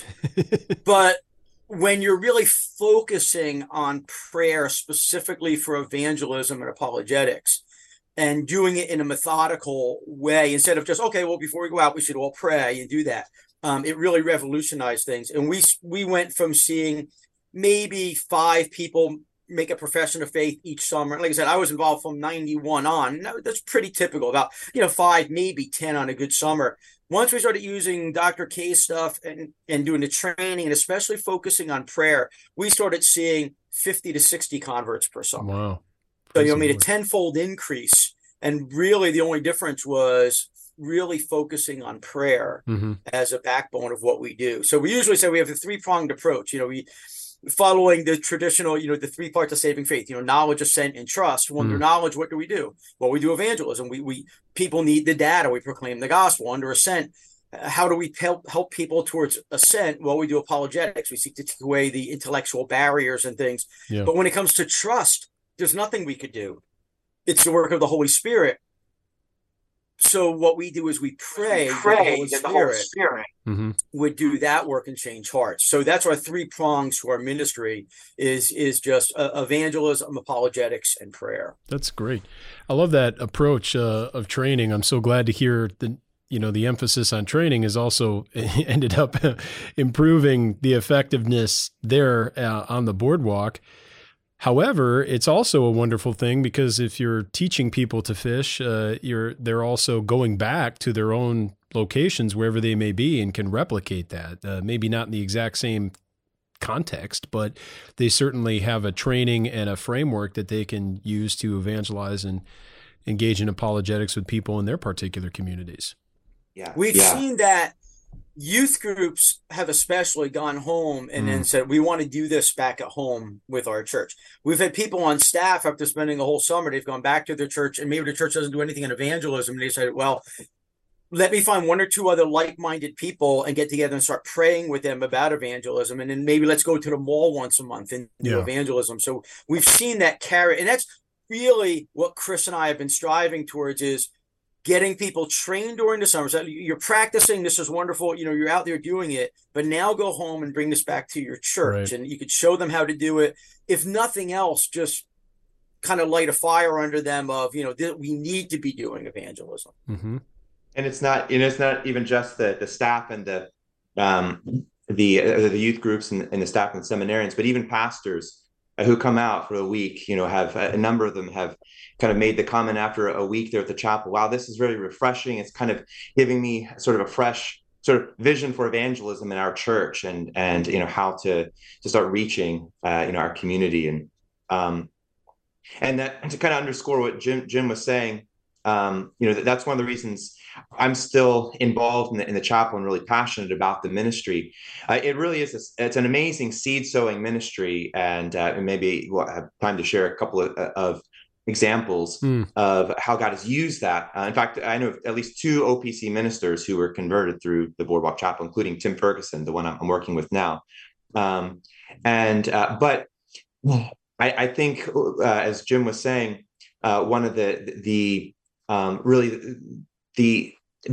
But when you're really focusing on prayer specifically for evangelism and apologetics and doing it in a methodical way, instead of just, okay, well, before we go out, we should all pray and do that. Um, it really revolutionized things. And we we went from seeing maybe five people make a profession of faith each summer. Like I said, I was involved from ninety-one on. That's pretty typical, about, you know, five, maybe ten on a good summer. Once we started using Doctor K's stuff and, and doing the training and especially focusing on prayer, we started seeing fifty to sixty converts per summer. Wow. So, you know, made a tenfold increase. And really the only difference was really focusing on prayer mm-hmm. as a backbone of what we do. So we usually say we have a three-pronged approach. You know, we following the traditional, you know, the three parts of saving faith, you know, knowledge, assent, and trust. Under mm. knowledge, what do we do? Well, we do evangelism. We, we, people need the data. We proclaim the gospel. Under assent, how do we help, help people towards assent? Well, we do apologetics. We seek to take away the intellectual barriers and things. Yeah. But when it comes to trust, there's nothing we could do. It's the work of the Holy Spirit. So what we do is we pray, we pray that the Holy Spirit, the Holy Spirit mm-hmm. would do that work and change hearts. So that's our three prongs to our ministry is, is just uh, evangelism, apologetics, and prayer. That's great. I love that approach uh, of training. I'm so glad to hear the, you know, the emphasis on training has also ended up improving the effectiveness there uh, on the boardwalk. However, it's also a wonderful thing because if you're teaching people to fish, uh, you're they're also going back to their own locations wherever they may be and can replicate that. Uh, maybe not in the exact same context, but they certainly have a training and a framework that they can use to evangelize and engage in apologetics with people in their particular communities. Yeah, we've yeah. seen that. Youth groups have especially gone home and mm. then said, we want to do this back at home with our church. We've had people on staff after spending a whole summer, they've gone back to their church and maybe the church doesn't do anything in evangelism. And they said, well, let me find one or two other like-minded people and get together and start praying with them about evangelism. And then maybe let's go to the mall once a month and do yeah. evangelism. So we've seen that carry. And that's really what Chris and I have been striving towards is getting people trained during the summer. So you're practicing. This is wonderful. You know, you're out there doing it, but now go home and bring this back to your church, right. And you could show them how to do it. If nothing else, just kind of light a fire under them of, you know, th- we need to be doing evangelism. Mm-hmm. And it's not, you know, it's not even just the the staff and the um, the uh, the youth groups and, and the staff and the seminarians, but even pastors who come out for a week, you know, have a number of them have kind of made the comment after a week there at the chapel, wow, this is really refreshing. It's kind of giving me sort of a fresh sort of vision for evangelism in our church and, and, you know, how to, to start reaching, uh, you know, our community. And, um, and that and to kind of underscore what Jim, Jim was saying, um, you know, that, that's one of the reasons I'm still involved in the, in the chapel and really passionate about the ministry. Uh, it really is, a, it's an amazing seed sowing ministry. And, uh, and maybe we'll have time to share a couple of, of examples mm. of how God has used that. Uh, in fact, I know of at least two O P C ministers who were converted through the Boardwalk Chapel, including Tim Ferguson, the one I'm working with now. Um, and, uh, but I, I think, uh, as Jim was saying, uh, one of the, the um, really the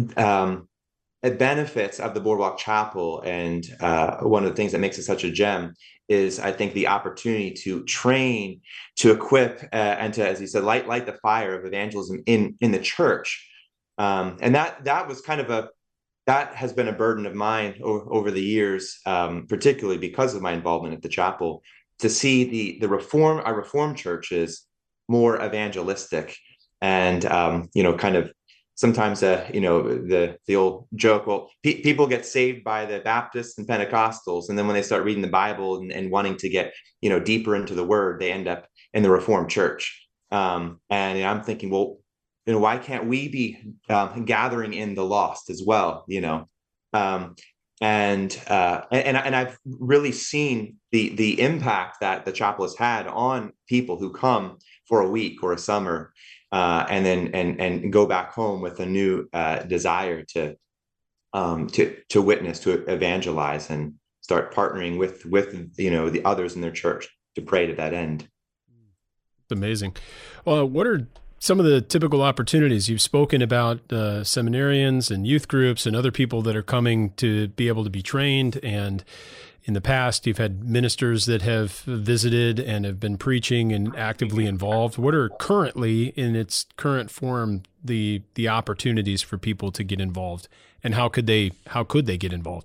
um, benefits of the Boardwalk Chapel, and uh, one of the things that makes it such a gem is, I think, the opportunity to train, to equip, uh, and to, as he said, light light the fire of evangelism in in the church. Um, and that that was kind of a that has been a burden of mine over, over the years, um, particularly because of my involvement at the chapel, to see the the reform our Reformed churches more evangelistic, and um, you know, kind of. Sometimes, uh, you know, the the old joke, well, pe- people get saved by the Baptists and Pentecostals, and then when they start reading the Bible and, and wanting to get, you know, deeper into the Word, they end up in the Reformed Church. Um, and you know, I'm thinking, well, you know, why can't we be um, gathering in the lost as well? You know, um, and uh, and and I've really seen the the impact that the chapel has had on people who come for a week or a summer. Uh, and then and and go back home with a new uh, desire to um, to to witness, to evangelize, and start partnering with with you know the others in their church to pray to that end. It's amazing. Well, what are some of the typical opportunities? You've spoken about uh, seminarians and youth groups and other people that are coming to be able to be trained, and in the past, you've had ministers that have visited and have been preaching and actively involved. What are currently, in its current form, the the opportunities for people to get involved, and how could they how could they get involved?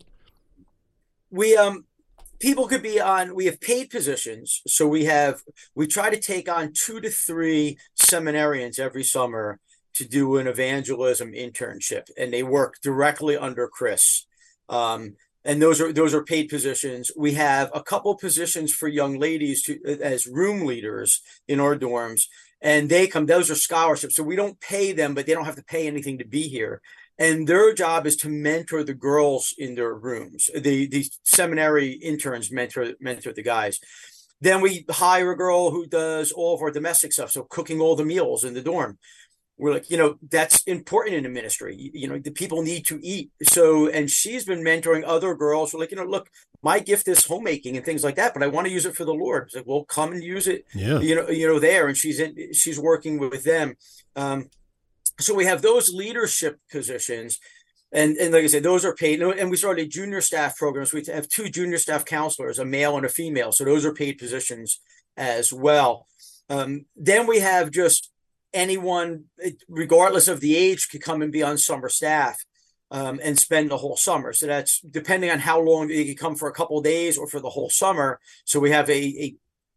We um people could be on. We have paid positions, so we have we try to take on two to three seminarians every summer to do an evangelism internship, and they work directly under Chris. Um, And those are those are paid positions. We have a couple positions for young ladies to, as room leaders in our dorms, and they come. Those are scholarships, so we don't pay them, but they don't have to pay anything to be here. And their job is to mentor the girls in their rooms. The the seminary interns mentor mentor the guys. Then we hire a girl who does all of our domestic stuff, so cooking all the meals in the dorm. We're like, you know, that's important in the ministry. You, you know, the people need to eat. So, and she's been mentoring other girls. We're like, you know, look, my gift is homemaking and things like that, but I want to use it for the Lord. It's like, well, come and use it, yeah. you know, you know, there. And she's in, she's working with them. Um, so we have those leadership positions. And, and like I said, those are paid. And we started junior staff programs. We have two junior staff counselors, a male and a female. So those are paid positions as well. Um, then we have just, anyone, regardless of the age, could come and be on summer staff um, and spend the whole summer. So that's depending on how long they could come, for a couple of days or for the whole summer. So we have a, a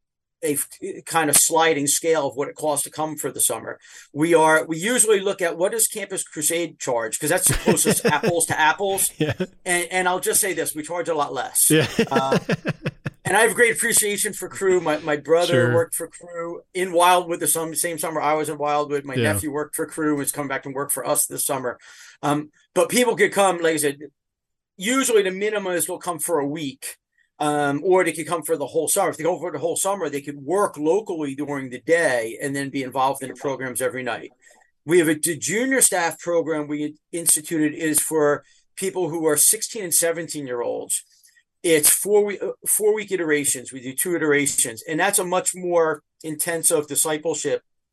a kind of sliding scale of what it costs to come for the summer. We are we usually look at what does Campus Crusade charge, because that's the closest apples to apples. Yeah. And and I'll just say this: we charge a lot less. Yeah. uh, And I have great appreciation for Cru. My my brother sure. worked for Cru in Wildwood the same, same summer I was in Wildwood. My yeah. nephew worked for Cru and has come back and worked for us this summer. Um, but people could come, like I said, usually the minimum is they'll come for a week, um, or they could come for the whole summer. If they go for the whole summer, they could work locally during the day and then be involved in the programs every night. We have a the junior staff program we instituted is for people who are sixteen and seventeen year olds. It's four week, four week iterations. We do two iterations, and that's a much more intensive discipleship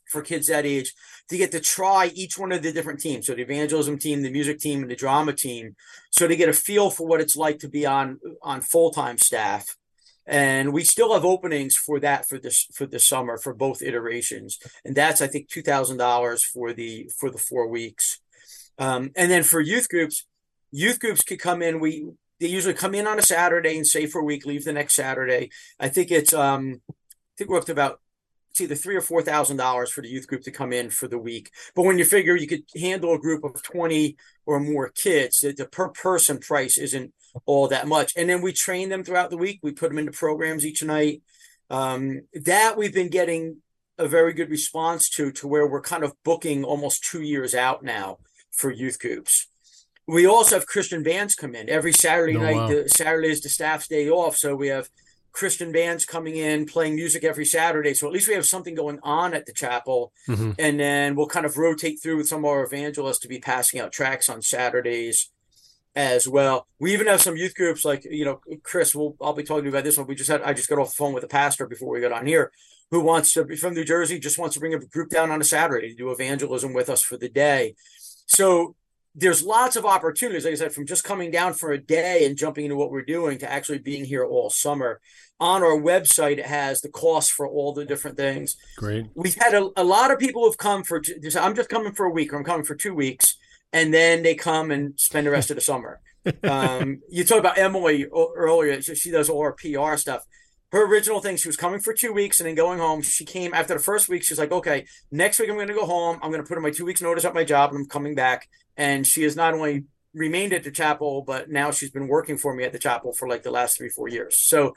for kids that age to get to try each one of the different teams. So the evangelism team, the music team, and the drama team. So to get a feel for what it's like to be on, on full-time staff. And we still have openings for that for this, for the summer for both iterations. And that's, I think, two thousand dollars for the, for the four weeks. Um, and then for youth groups, youth groups could come in. We, they usually come in on a Saturday and stay for a week, leave the next Saturday. I think it's, um, I think we're up to about, it's either three or four thousand dollars for the youth group to come in for the week. But when you figure you could handle a group of twenty or more kids, the, the per person price isn't all that much. And then we train them throughout the week. We put them into programs each night. Um, that we've been getting a very good response to, to where we're kind of booking almost two years out now for youth groups. We also have Christian bands come in every Saturday Oh, night. wow. The Saturday is the staff's day off. So we have Christian bands coming in, playing music every Saturday. So at least we have something going on at the chapel. Mm-hmm. And then we'll kind of rotate through with some of our evangelists to be passing out tracts on Saturdays as well. We even have some youth groups like, you know, Chris, we'll, I'll be talking to you about this one. We just had, I just got off the phone with a pastor before we got on here who wants to be from New Jersey, just wants to bring a group down on a Saturday to do evangelism with us for the day. So there's lots of opportunities, like I said, from just coming down for a day and jumping into what we're doing to actually being here all summer. On our website, it has the cost for all the different things. Great. We've had a, a lot of people who've come for, I'm just coming for a week, or I'm coming for two weeks, and then they come and spend the rest of the summer. Um, you talked about Emily earlier. She does all our P R stuff. Her original thing, she was coming for two weeks and then going home. She came after the first week. She's like, okay, next week I'm going to go home. I'm going to put in my two weeks notice at my job and I'm coming back. And she has not only remained at the chapel, but now she's been working for me at the chapel for like the last three, four years. So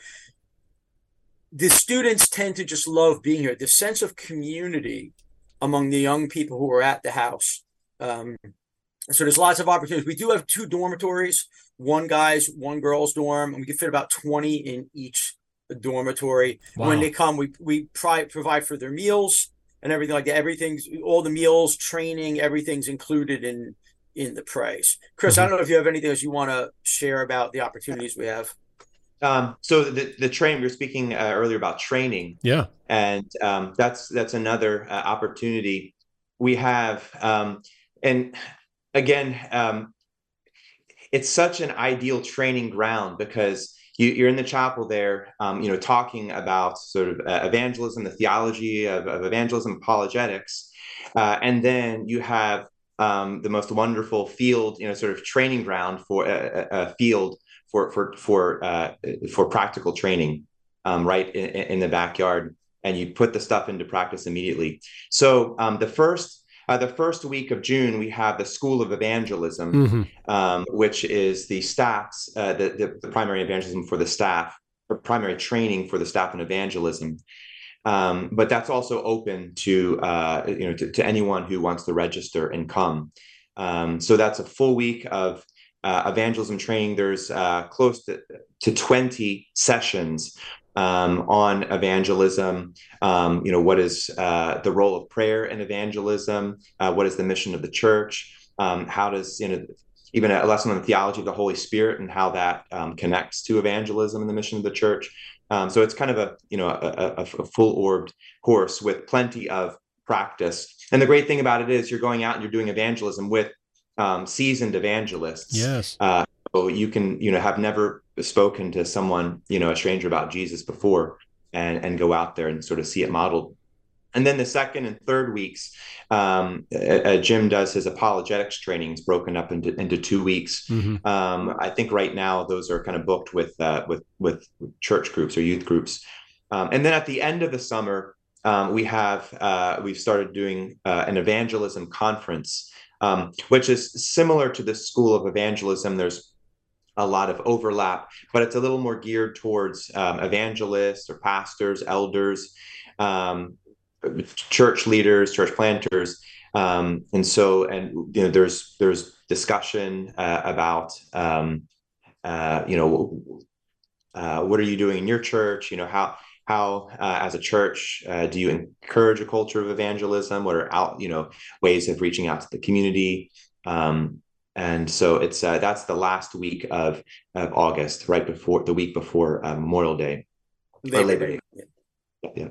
the students tend to just love being here. The sense of community among the young people who are at the house. Um, so there's lots of opportunities. We do have two dormitories, one guys, one girls dorm, and we can fit about twenty in each dormitory. Wow. When they come, we we pri- provide for their meals and everything like that. Everything's, all the meals, training, everything's included in in the price. Chris, mm-hmm. I don't know if you have anything else you want to share about the opportunities we have. Um, so the the train, we were speaking uh, earlier about training. Yeah, and um, that's that's another uh, opportunity we have. Um, and again, um, it's such an ideal training ground because you, you're in the chapel there, um, you know, talking about sort of uh, evangelism, the theology of, of evangelism, apologetics, uh, and then you have um, the most wonderful field, you know, sort of training ground for a, a field for for for uh, for practical training, um, right in, in the backyard, and you put the stuff into practice immediately. So um, the first. Uh, the first week of June, we have the School of Evangelism, mm-hmm. um, which is the staff's, uh, the, the, the primary evangelism for the staff, or primary training for the staff in evangelism. Um, but that's also open to, uh, you know, to, to anyone who wants to register and come. Um, so that's a full week of uh, evangelism training. There's uh, close to, to twenty sessions Um, on evangelism, um, you know, what is uh, the role of prayer in evangelism? Uh, what is the mission of the church? Um, how does, you know, even a lesson on the theology of the Holy Spirit and how that um, connects to evangelism and the mission of the church. Um, so it's kind of a, you know, a, a, a full-orbed course with plenty of practice. And the great thing about it is you're going out and you're doing evangelism with um, seasoned evangelists. Yes. Uh, so you can, you know, have never spoken to someone, you know, a stranger about Jesus before, and and go out there and sort of see it modeled. And then the second and third weeks, um, uh, Jim does his apologetics trainings broken up into into two weeks. Mm-hmm. Um, I think right now those are kind of booked with uh, with with church groups or youth groups. Um, and then at the end of the summer, um, we have uh, we've started doing uh, an evangelism conference, um, which is similar to the School of Evangelism. There's a lot of overlap, but it's a little more geared towards um, evangelists or pastors, elders, um, church leaders, church planters, um, and so and you know there's there's discussion uh, about um, uh, you know uh, what are you doing in your church? You know how how uh, as a church uh, do you encourage a culture of evangelism? What are out you know ways of reaching out to the community? Um, And so it's uh, that's the last week of, of August, right before the week before uh, Memorial Day, or Labor Day. Yeah. yeah.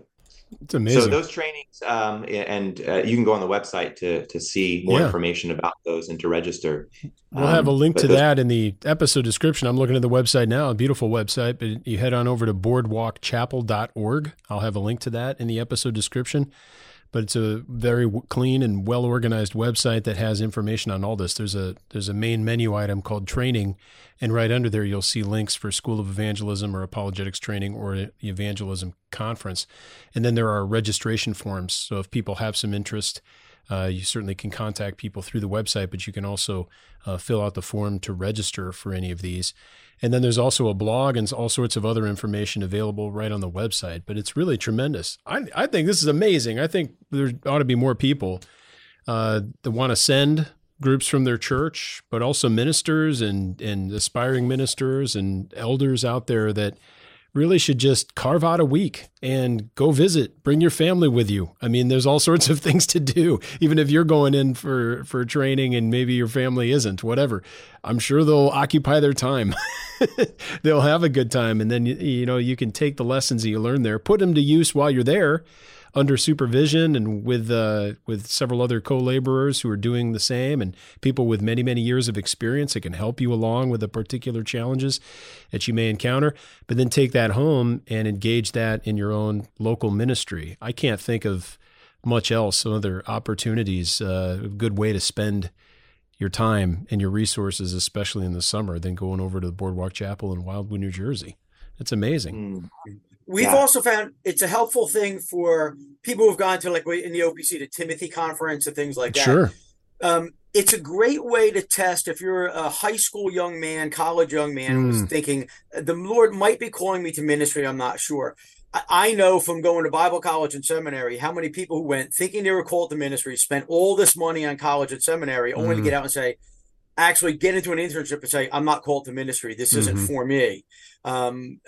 It's amazing. So those trainings, um, and uh, you can go on the website to to see more Yeah. information about those and to register. We'll have a Um, link but to those- that in the episode description. I'm looking at the website now, a beautiful website, but you head on over to boardwalk chapel dot org. I'll have a link to that in the episode description. But it's a very w- clean and well-organized website that has information on all this. There's a there's a main menu item called training, and right under there you'll see links for School of Evangelism or Apologetics Training or the Evangelism Conference. And then there are registration forms. So if people have some interest, uh, you certainly can contact people through the website, but you can also uh, fill out the form to register for any of these. And then there's also a blog and all sorts of other information available right on the website. But it's really tremendous. I, I think this is amazing. I think there ought to be more people uh, that want to send groups from their church, but also ministers and, and aspiring ministers and elders out there that really should just carve out a week and go visit, bring your family with you. I mean, there's all sorts of things to do, even if you're going in for, for training and maybe your family isn't, whatever. I'm sure they'll occupy their time. They'll have a good time. And then, you know, you can take the lessons that you learn there, put them to use while you're there under supervision and with uh, with several other co-laborers who are doing the same, and people with many, many years of experience that can help you along with the particular challenges that you may encounter. But then take that home and engage that in your own local ministry. I can't think of much else, some other opportunities, uh, a good way to spend your time and your resources, especially in the summer, than going over to the Boardwalk Chapel in Wildwood, New Jersey. It's amazing. Mm. We've Yeah. also found it's a helpful thing for people who've gone to, like in the O P C, the Timothy Conference and things like that. Sure. Um, it's a great way to test if you're a high school young man, college young man who's Mm. thinking, the Lord might be calling me to ministry, I'm not sure. I, I know from going to Bible college and seminary how many people who went thinking they were called to ministry, spent all this money on college and seminary, only to Mm. get out and say, actually get into an internship and say, I'm not called to ministry. This isn't Mhm. for me. Um,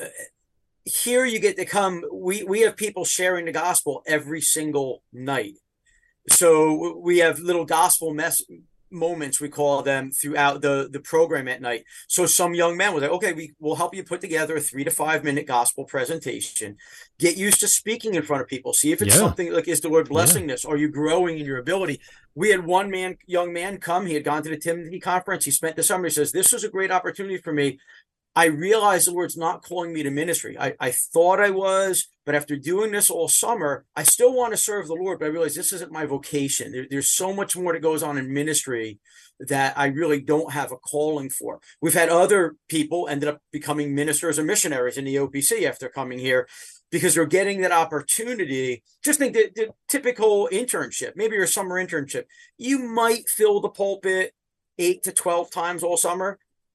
here you get to come. We, we have people sharing the gospel every single night. So we have little gospel mess moments, we call them, throughout the, the program at night. So some young man was like, okay, we will help you put together a three to five minute gospel presentation. Get used to speaking in front of people. See if it's Yeah. something like, is the Lord blessing this? Are you growing in your ability? We had one man, young man come, he had gone to the Timothy conference. He spent the summer. He says, this was a great opportunity for me. I realized the Lord's not calling me to ministry. I, I thought I was, but after doing this all summer, I still want to serve the Lord, but I realized this isn't my vocation. There, there's so much more that goes on in ministry that I really don't have a calling for. We've had other people ended up becoming ministers or missionaries in the O P C after coming here because they're getting that opportunity. Just think the, the typical internship, maybe your summer internship, you might fill the pulpit eight to twelve times all summer.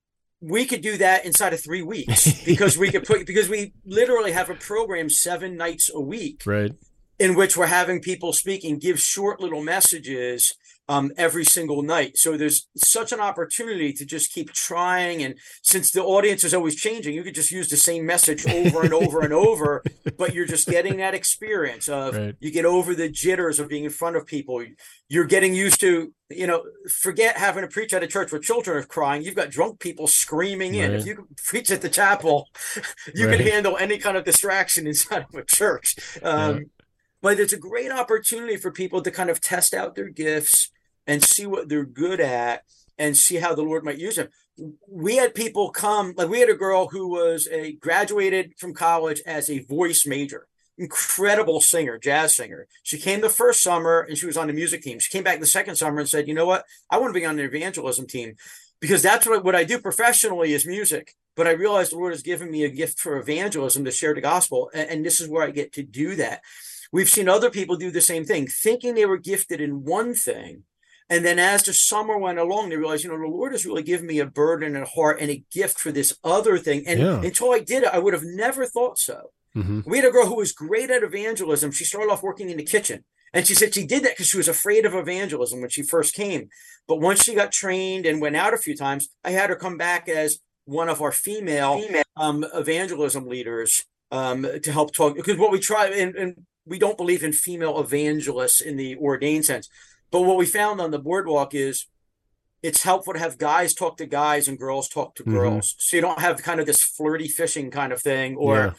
We could do that inside of three weeks because we could put, because we literally have a program seven nights a week Right. in which we're having people speak and give short little messages um, every single night. So there's such an opportunity to just keep trying. And since the audience is always changing, you could just use the same message over and over and over, but you're just getting that experience of, Right. you get over the jitters of being in front of people. You're getting used to, you know, forget having to preach at a church where children are crying. You've got drunk people screaming in. Right. If you can preach at the chapel, you Right. can handle any kind of distraction inside of a church. Um, Yeah. But it's a great opportunity for people to kind of test out their gifts and see what they're good at and see how the Lord might use them. We had people come, like we had a girl who was a graduated from college as a voice major, incredible singer, jazz singer. She came the first summer and she was on the music team. She came back the second summer and said, you know what? I want to be on the evangelism team because that's what, what I do professionally is music. But I realized the Lord has given me a gift for evangelism to share the gospel. And, and this is where I get to do that. We've seen other people do the same thing, thinking they were gifted in one thing. And then as the summer went along, they realized, you know, the Lord has really given me a burden and a heart and a gift for this other thing. And Yeah. until I did it, I would have never thought so. Mm-hmm. We had a girl who was great at evangelism. She started off working in the kitchen. And she said she did that because she was afraid of evangelism when she first came. But once she got trained and went out a few times, I had her come back as one of our female, female. Um, evangelism leaders um, to help talk. Because what we try, and, and we don't believe in female evangelists in the ordained sense. But what we found on the boardwalk is it's helpful to have guys talk to guys and girls talk to Mhm. girls. So you don't have kind of this flirty fishing kind of thing or Yeah.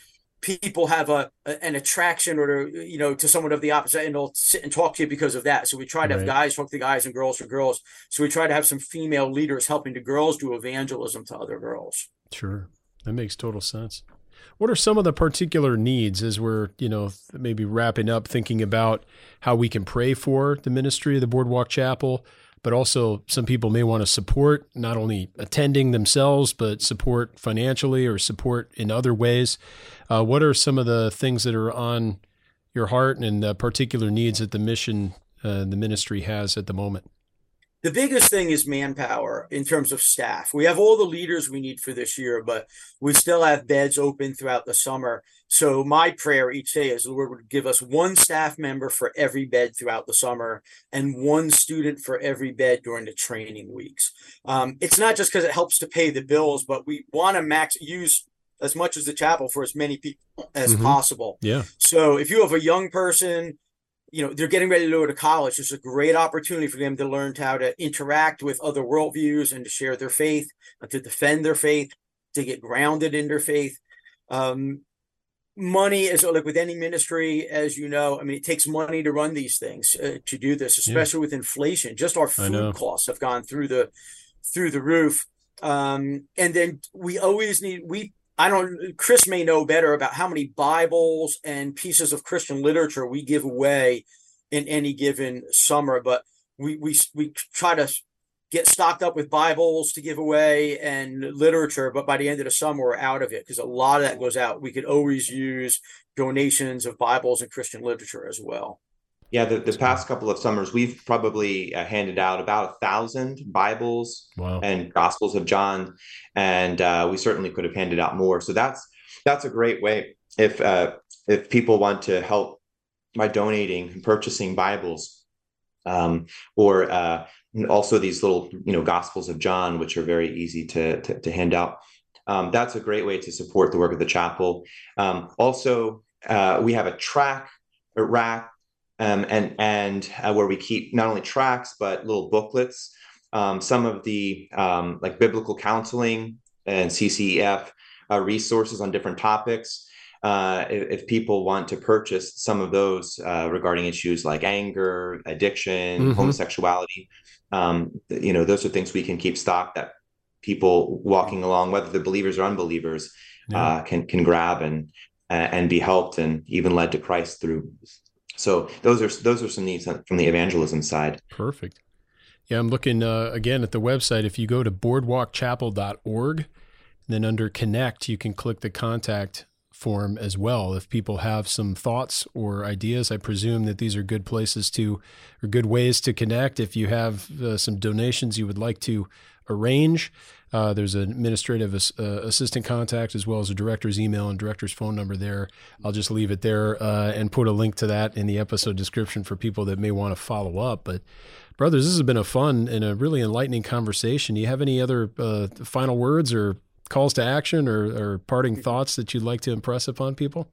people have a, a an attraction or to, you know, to someone of the opposite, and they'll sit and talk to you because of that. So we try to have Right. guys talk to guys and girls to girls. So we try to have some female leaders helping the girls do evangelism to other girls. Sure. That makes total sense. What are some of the particular needs as we're, you know, maybe wrapping up, thinking about how we can pray for the ministry of the Boardwalk Chapel, but also some people may want to support not only attending themselves, but support financially or support in other ways. Uh, what are some of the things that are on your heart and the particular needs that the mission, uh, the ministry has at the moment? The biggest thing is manpower in terms of staff. We have all the leaders we need for this year, but we still have beds open throughout the summer. So my prayer each day is the Lord would give us one staff member for every bed throughout the summer and one student for every bed during the training weeks. Um, it's not just because it helps to pay the bills, but we want to max use as much as the chapel for as many people as mm-hmm. possible. Yeah. So if you have a young person, you know, they're getting ready to go to college, it's a great opportunity for them to learn how to interact with other worldviews and to share their faith, to defend their faith, to get grounded in their faith. Um, money is like with any ministry, as you know, I mean, it takes money to run these things, uh, to do this, especially yeah. with inflation. Just our food costs have gone through the, through the roof. Um, and then we always need, we, I don't, Chris may know better about how many Bibles and pieces of Christian literature we give away in any given summer, but we, we, we try to get stocked up with Bibles to give away and literature, but by the end of the summer, we're out of it because a lot of that goes out. We could always use donations of Bibles and Christian literature as well. Yeah, the, the past couple of summers, we've probably uh, handed out about a thousand Bibles wow. and Gospels of John, and uh, we certainly could have handed out more. So that's that's a great way if uh, if people want to help by donating and purchasing Bibles, um, or uh, also these little you know Gospels of John, which are very easy to to, to hand out. Um, that's a great way to support the work of the chapel. Um, also, uh, we have a track a rack. Um, and and uh, where we keep not only tracts but little booklets, um, some of the um, like biblical counseling and C C E F uh, resources on different topics. Uh, if, if people want to purchase some of those uh, regarding issues like anger, addiction, mm-hmm. homosexuality, um, you know, those are things we can keep stock that people walking along, whether they're believers or unbelievers, yeah. uh, can can grab and uh, and be helped and even led to Christ through. So those are those are some needs from the evangelism side. Perfect. Yeah, I'm looking uh, again at the website. If you go to boardwalk chapel dot org, then under Connect, you can click the contact form as well. If people have some thoughts or ideas, I presume that these are good places to, or good ways to connect. If you have uh, some donations you would like to arrange, Uh, there's an administrative uh, assistant contact as well as a director's email and director's phone number there. I'll just leave it there uh, and put a link to that in the episode description for people that may want to follow up. But brothers, this has been a fun and a really enlightening conversation. Do you have any other uh, final words or calls to action or, or parting thoughts that you'd like to impress upon people?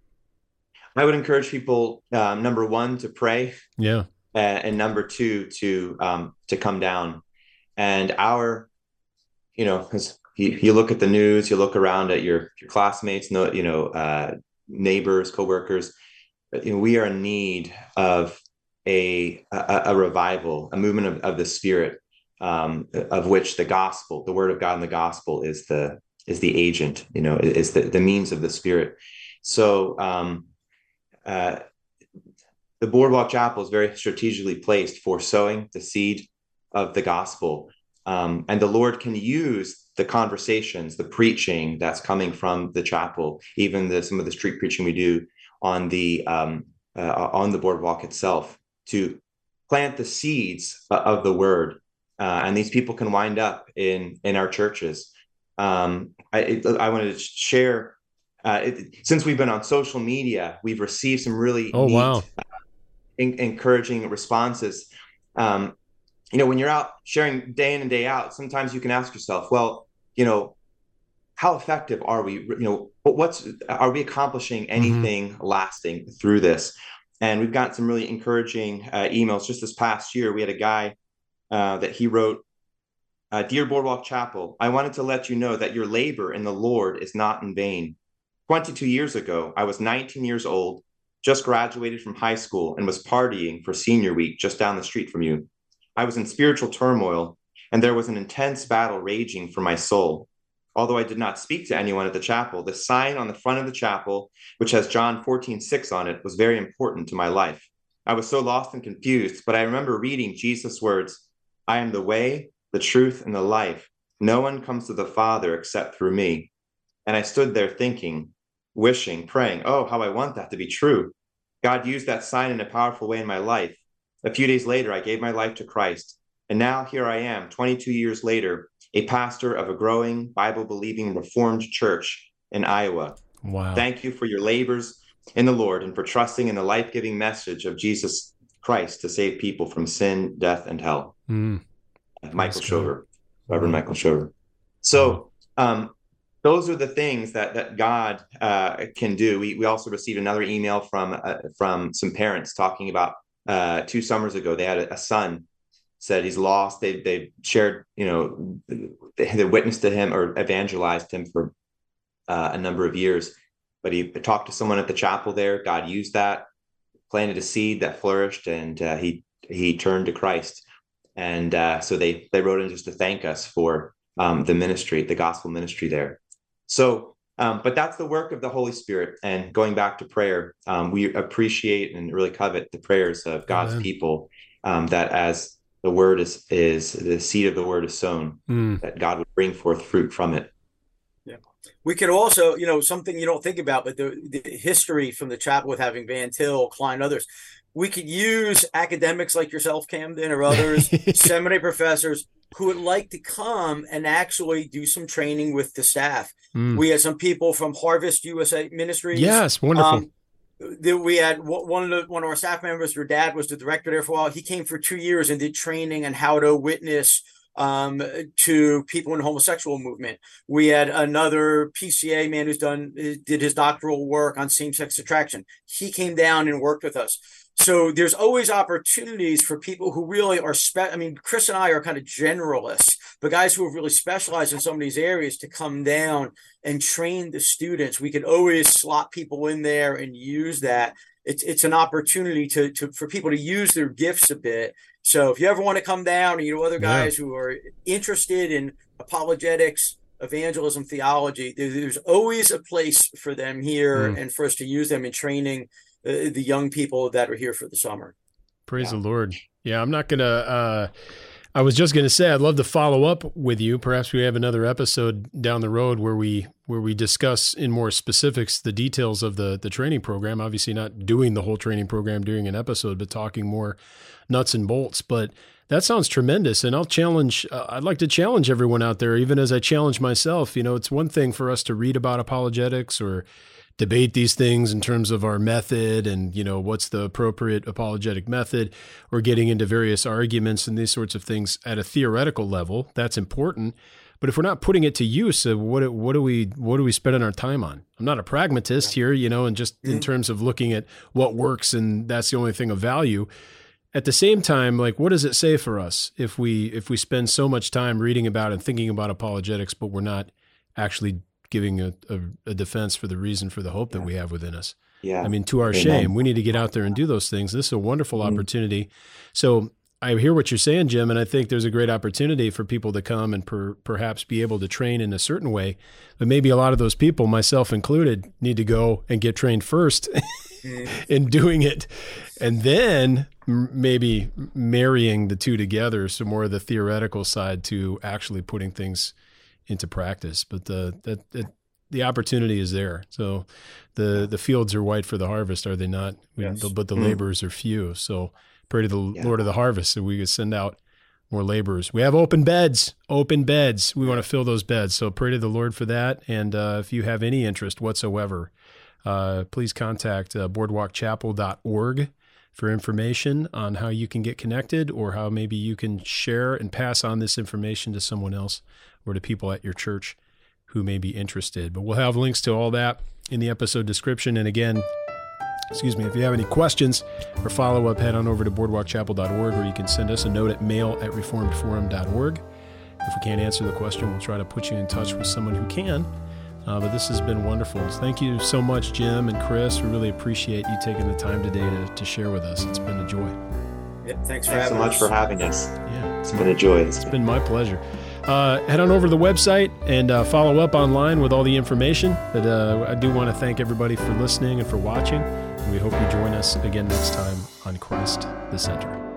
I would encourage people, um, number one, to pray. Yeah. Uh, and number two, to um, to come down. And our You know, because you, you look at the news, you look around at your, your classmates, you know, uh, neighbors, coworkers. You know, we are in need of a a, a revival, a movement of, of the Spirit, um, of which the gospel, the Word of God, and the gospel is the is the agent. You know, is the the means of the Spirit. So um, uh, the Boardwalk Chapel is very strategically placed for sowing the seed of the gospel. Um, and the Lord can use the conversations, the preaching that's coming from the chapel, even the, some of the street preaching we do on the um, uh, on the boardwalk itself, to plant the seeds of the word. Uh, and these people can wind up in in our churches. Um, I, it, I wanted to share, uh, it, since we've been on social media, we've received some really oh, neat, wow. uh, in, encouraging responses. Um, You know, when you're out sharing day in and day out, sometimes you can ask yourself, well, you know, how effective are we? You know, what's are we accomplishing anything mm-hmm. lasting through this? And we've got some really encouraging uh, emails. Just this past year, we had a guy uh, that he wrote, uh, "Dear Boardwalk Chapel, I wanted to let you know that your labor in the Lord is not in vain. twenty-two years ago, I was nineteen years old, just graduated from high school, and was partying for senior week just down the street from you. I was in spiritual turmoil, and there was an intense battle raging for my soul. Although I did not speak to anyone at the chapel, the sign on the front of the chapel, which has John fourteen six on it, was very important to my life. I was so lost and confused, but I remember reading Jesus' words, "I am the way, the truth, and the life. No one comes to the Father except through me." And I stood there thinking, wishing, praying, oh, how I want that to be true. God used that sign in a powerful way in my life. A few days later, I gave my life to Christ. And now here I am, twenty-two years later, a pastor of a growing, Bible-believing Reformed church in Iowa. Wow. Thank you for your labors in the Lord and for trusting in the life-giving message of Jesus Christ to save people from sin, death, and hell. Mm. Michael Shover, Reverend Michael Shover. So um, those are the things that that God uh, can do. We we also received another email from uh, from some parents talking about uh, two summers ago. They had a, a son, said he's lost. They they shared, you know, they, they witnessed to him or evangelized him for uh, a number of years. But he talked to someone at the chapel there. God used that, planted a seed that flourished, and uh, he he turned to Christ. And uh, so they they wrote in just to thank us for um, the ministry, the gospel ministry there. So, um, but that's the work of the Holy Spirit. And going back to prayer, um, we appreciate and really covet the prayers of God's Amen. people. Um, that as the word is is the seed of the word is sown, mm. that God would bring forth fruit from it. Yeah, we could also, you know, something you don't think about, but the, the history from the chapel with having Van Til, Klein, others. We could use academics like yourself, Camden, or others, seminary professors who would like to come and actually do some training with the staff. Mm. We had some people from Harvest U S A Ministries. Yes, wonderful. Um, we had one of the, one of our staff members. Her dad was the director there for a while. He came for two years and did training on how to witness um, to people in the homosexual movement. We had another P C A man who's done did his doctoral work on same-sex attraction. He came down and worked with us. So there's always opportunities for people who really are spe- I mean, Chris and I are kind of generalists, but guys who have really specialized in some of these areas to come down and train the students. We could always slot people in there and use that. It's it's an opportunity to to for people to use their gifts a bit. So if you ever want to come down, and you know other guys yeah. who are interested in apologetics, evangelism, theology, there's always a place for them here mm. and for us to use them in training uh, the young people that are here for the summer. Praise yeah. the Lord. Yeah, I'm not going to, uh, I was just going to say, I'd love to follow up with you. Perhaps we have another episode down the road where we where we discuss in more specifics the details of the, the training program. Obviously not doing the whole training program during an episode, but talking more nuts and bolts. But that sounds tremendous. And I'll challenge, uh, I'd like to challenge everyone out there, even as I challenge myself. You know, it's one thing for us to read about apologetics or debate these things in terms of our method and, you know, what's the appropriate apologetic method, or getting into various arguments and these sorts of things at a theoretical level. That's important. But if we're not putting it to use, uh, what what do we what do we spend our time on? I'm not a pragmatist here, you know, and just in terms of looking at what works and that's the only thing of value. At the same time, like, what does it say for us if we if we spend so much time reading about and thinking about apologetics, but we're not actually giving a, a, a defense for the reason for the hope that we have within us? Yeah. I mean, to our Amen. shame, we need to get out there and do those things. This is a wonderful mm-hmm. opportunity. So I hear what you're saying, Jim, and I think there's a great opportunity for people to come and per, perhaps be able to train in a certain way. But maybe a lot of those people, myself included, need to go and get trained first in doing it, and then maybe marrying the two together, so more of the theoretical side to actually putting things into practice. But the that, that the opportunity is there. So the the fields are white for the harvest, are they not? Yes. But the mm-hmm. laborers are few. So pray to the yeah. Lord of the harvest so we could send out more laborers. We have open beds, open beds. We want to fill those beds. So pray to the Lord for that. And uh, if you have any interest whatsoever, uh, please contact uh, boardwalk chapel dot org for information on how you can get connected, or how maybe you can share and pass on this information to someone else or to people at your church who may be interested. But we'll have links to all that in the episode description. And again, excuse me, if you have any questions or follow-up, head on over to boardwalk chapel dot org, or you can send us a note at mail at reformed forum dot org. If we can't answer the question, we'll try to put you in touch with someone who can. Uh, but this has been wonderful. Thank you so much, Jim and Chris. We really appreciate you taking the time today to, to share with us. It's been a joy. Yep, thanks for thanks having so much us. for having us. Yeah, it's been a joy. It's been my pleasure. Uh, head on over to the website and uh, follow up online with all the information. But uh, I do want to thank everybody for listening and for watching. And we hope you join us again next time on Christ the Center.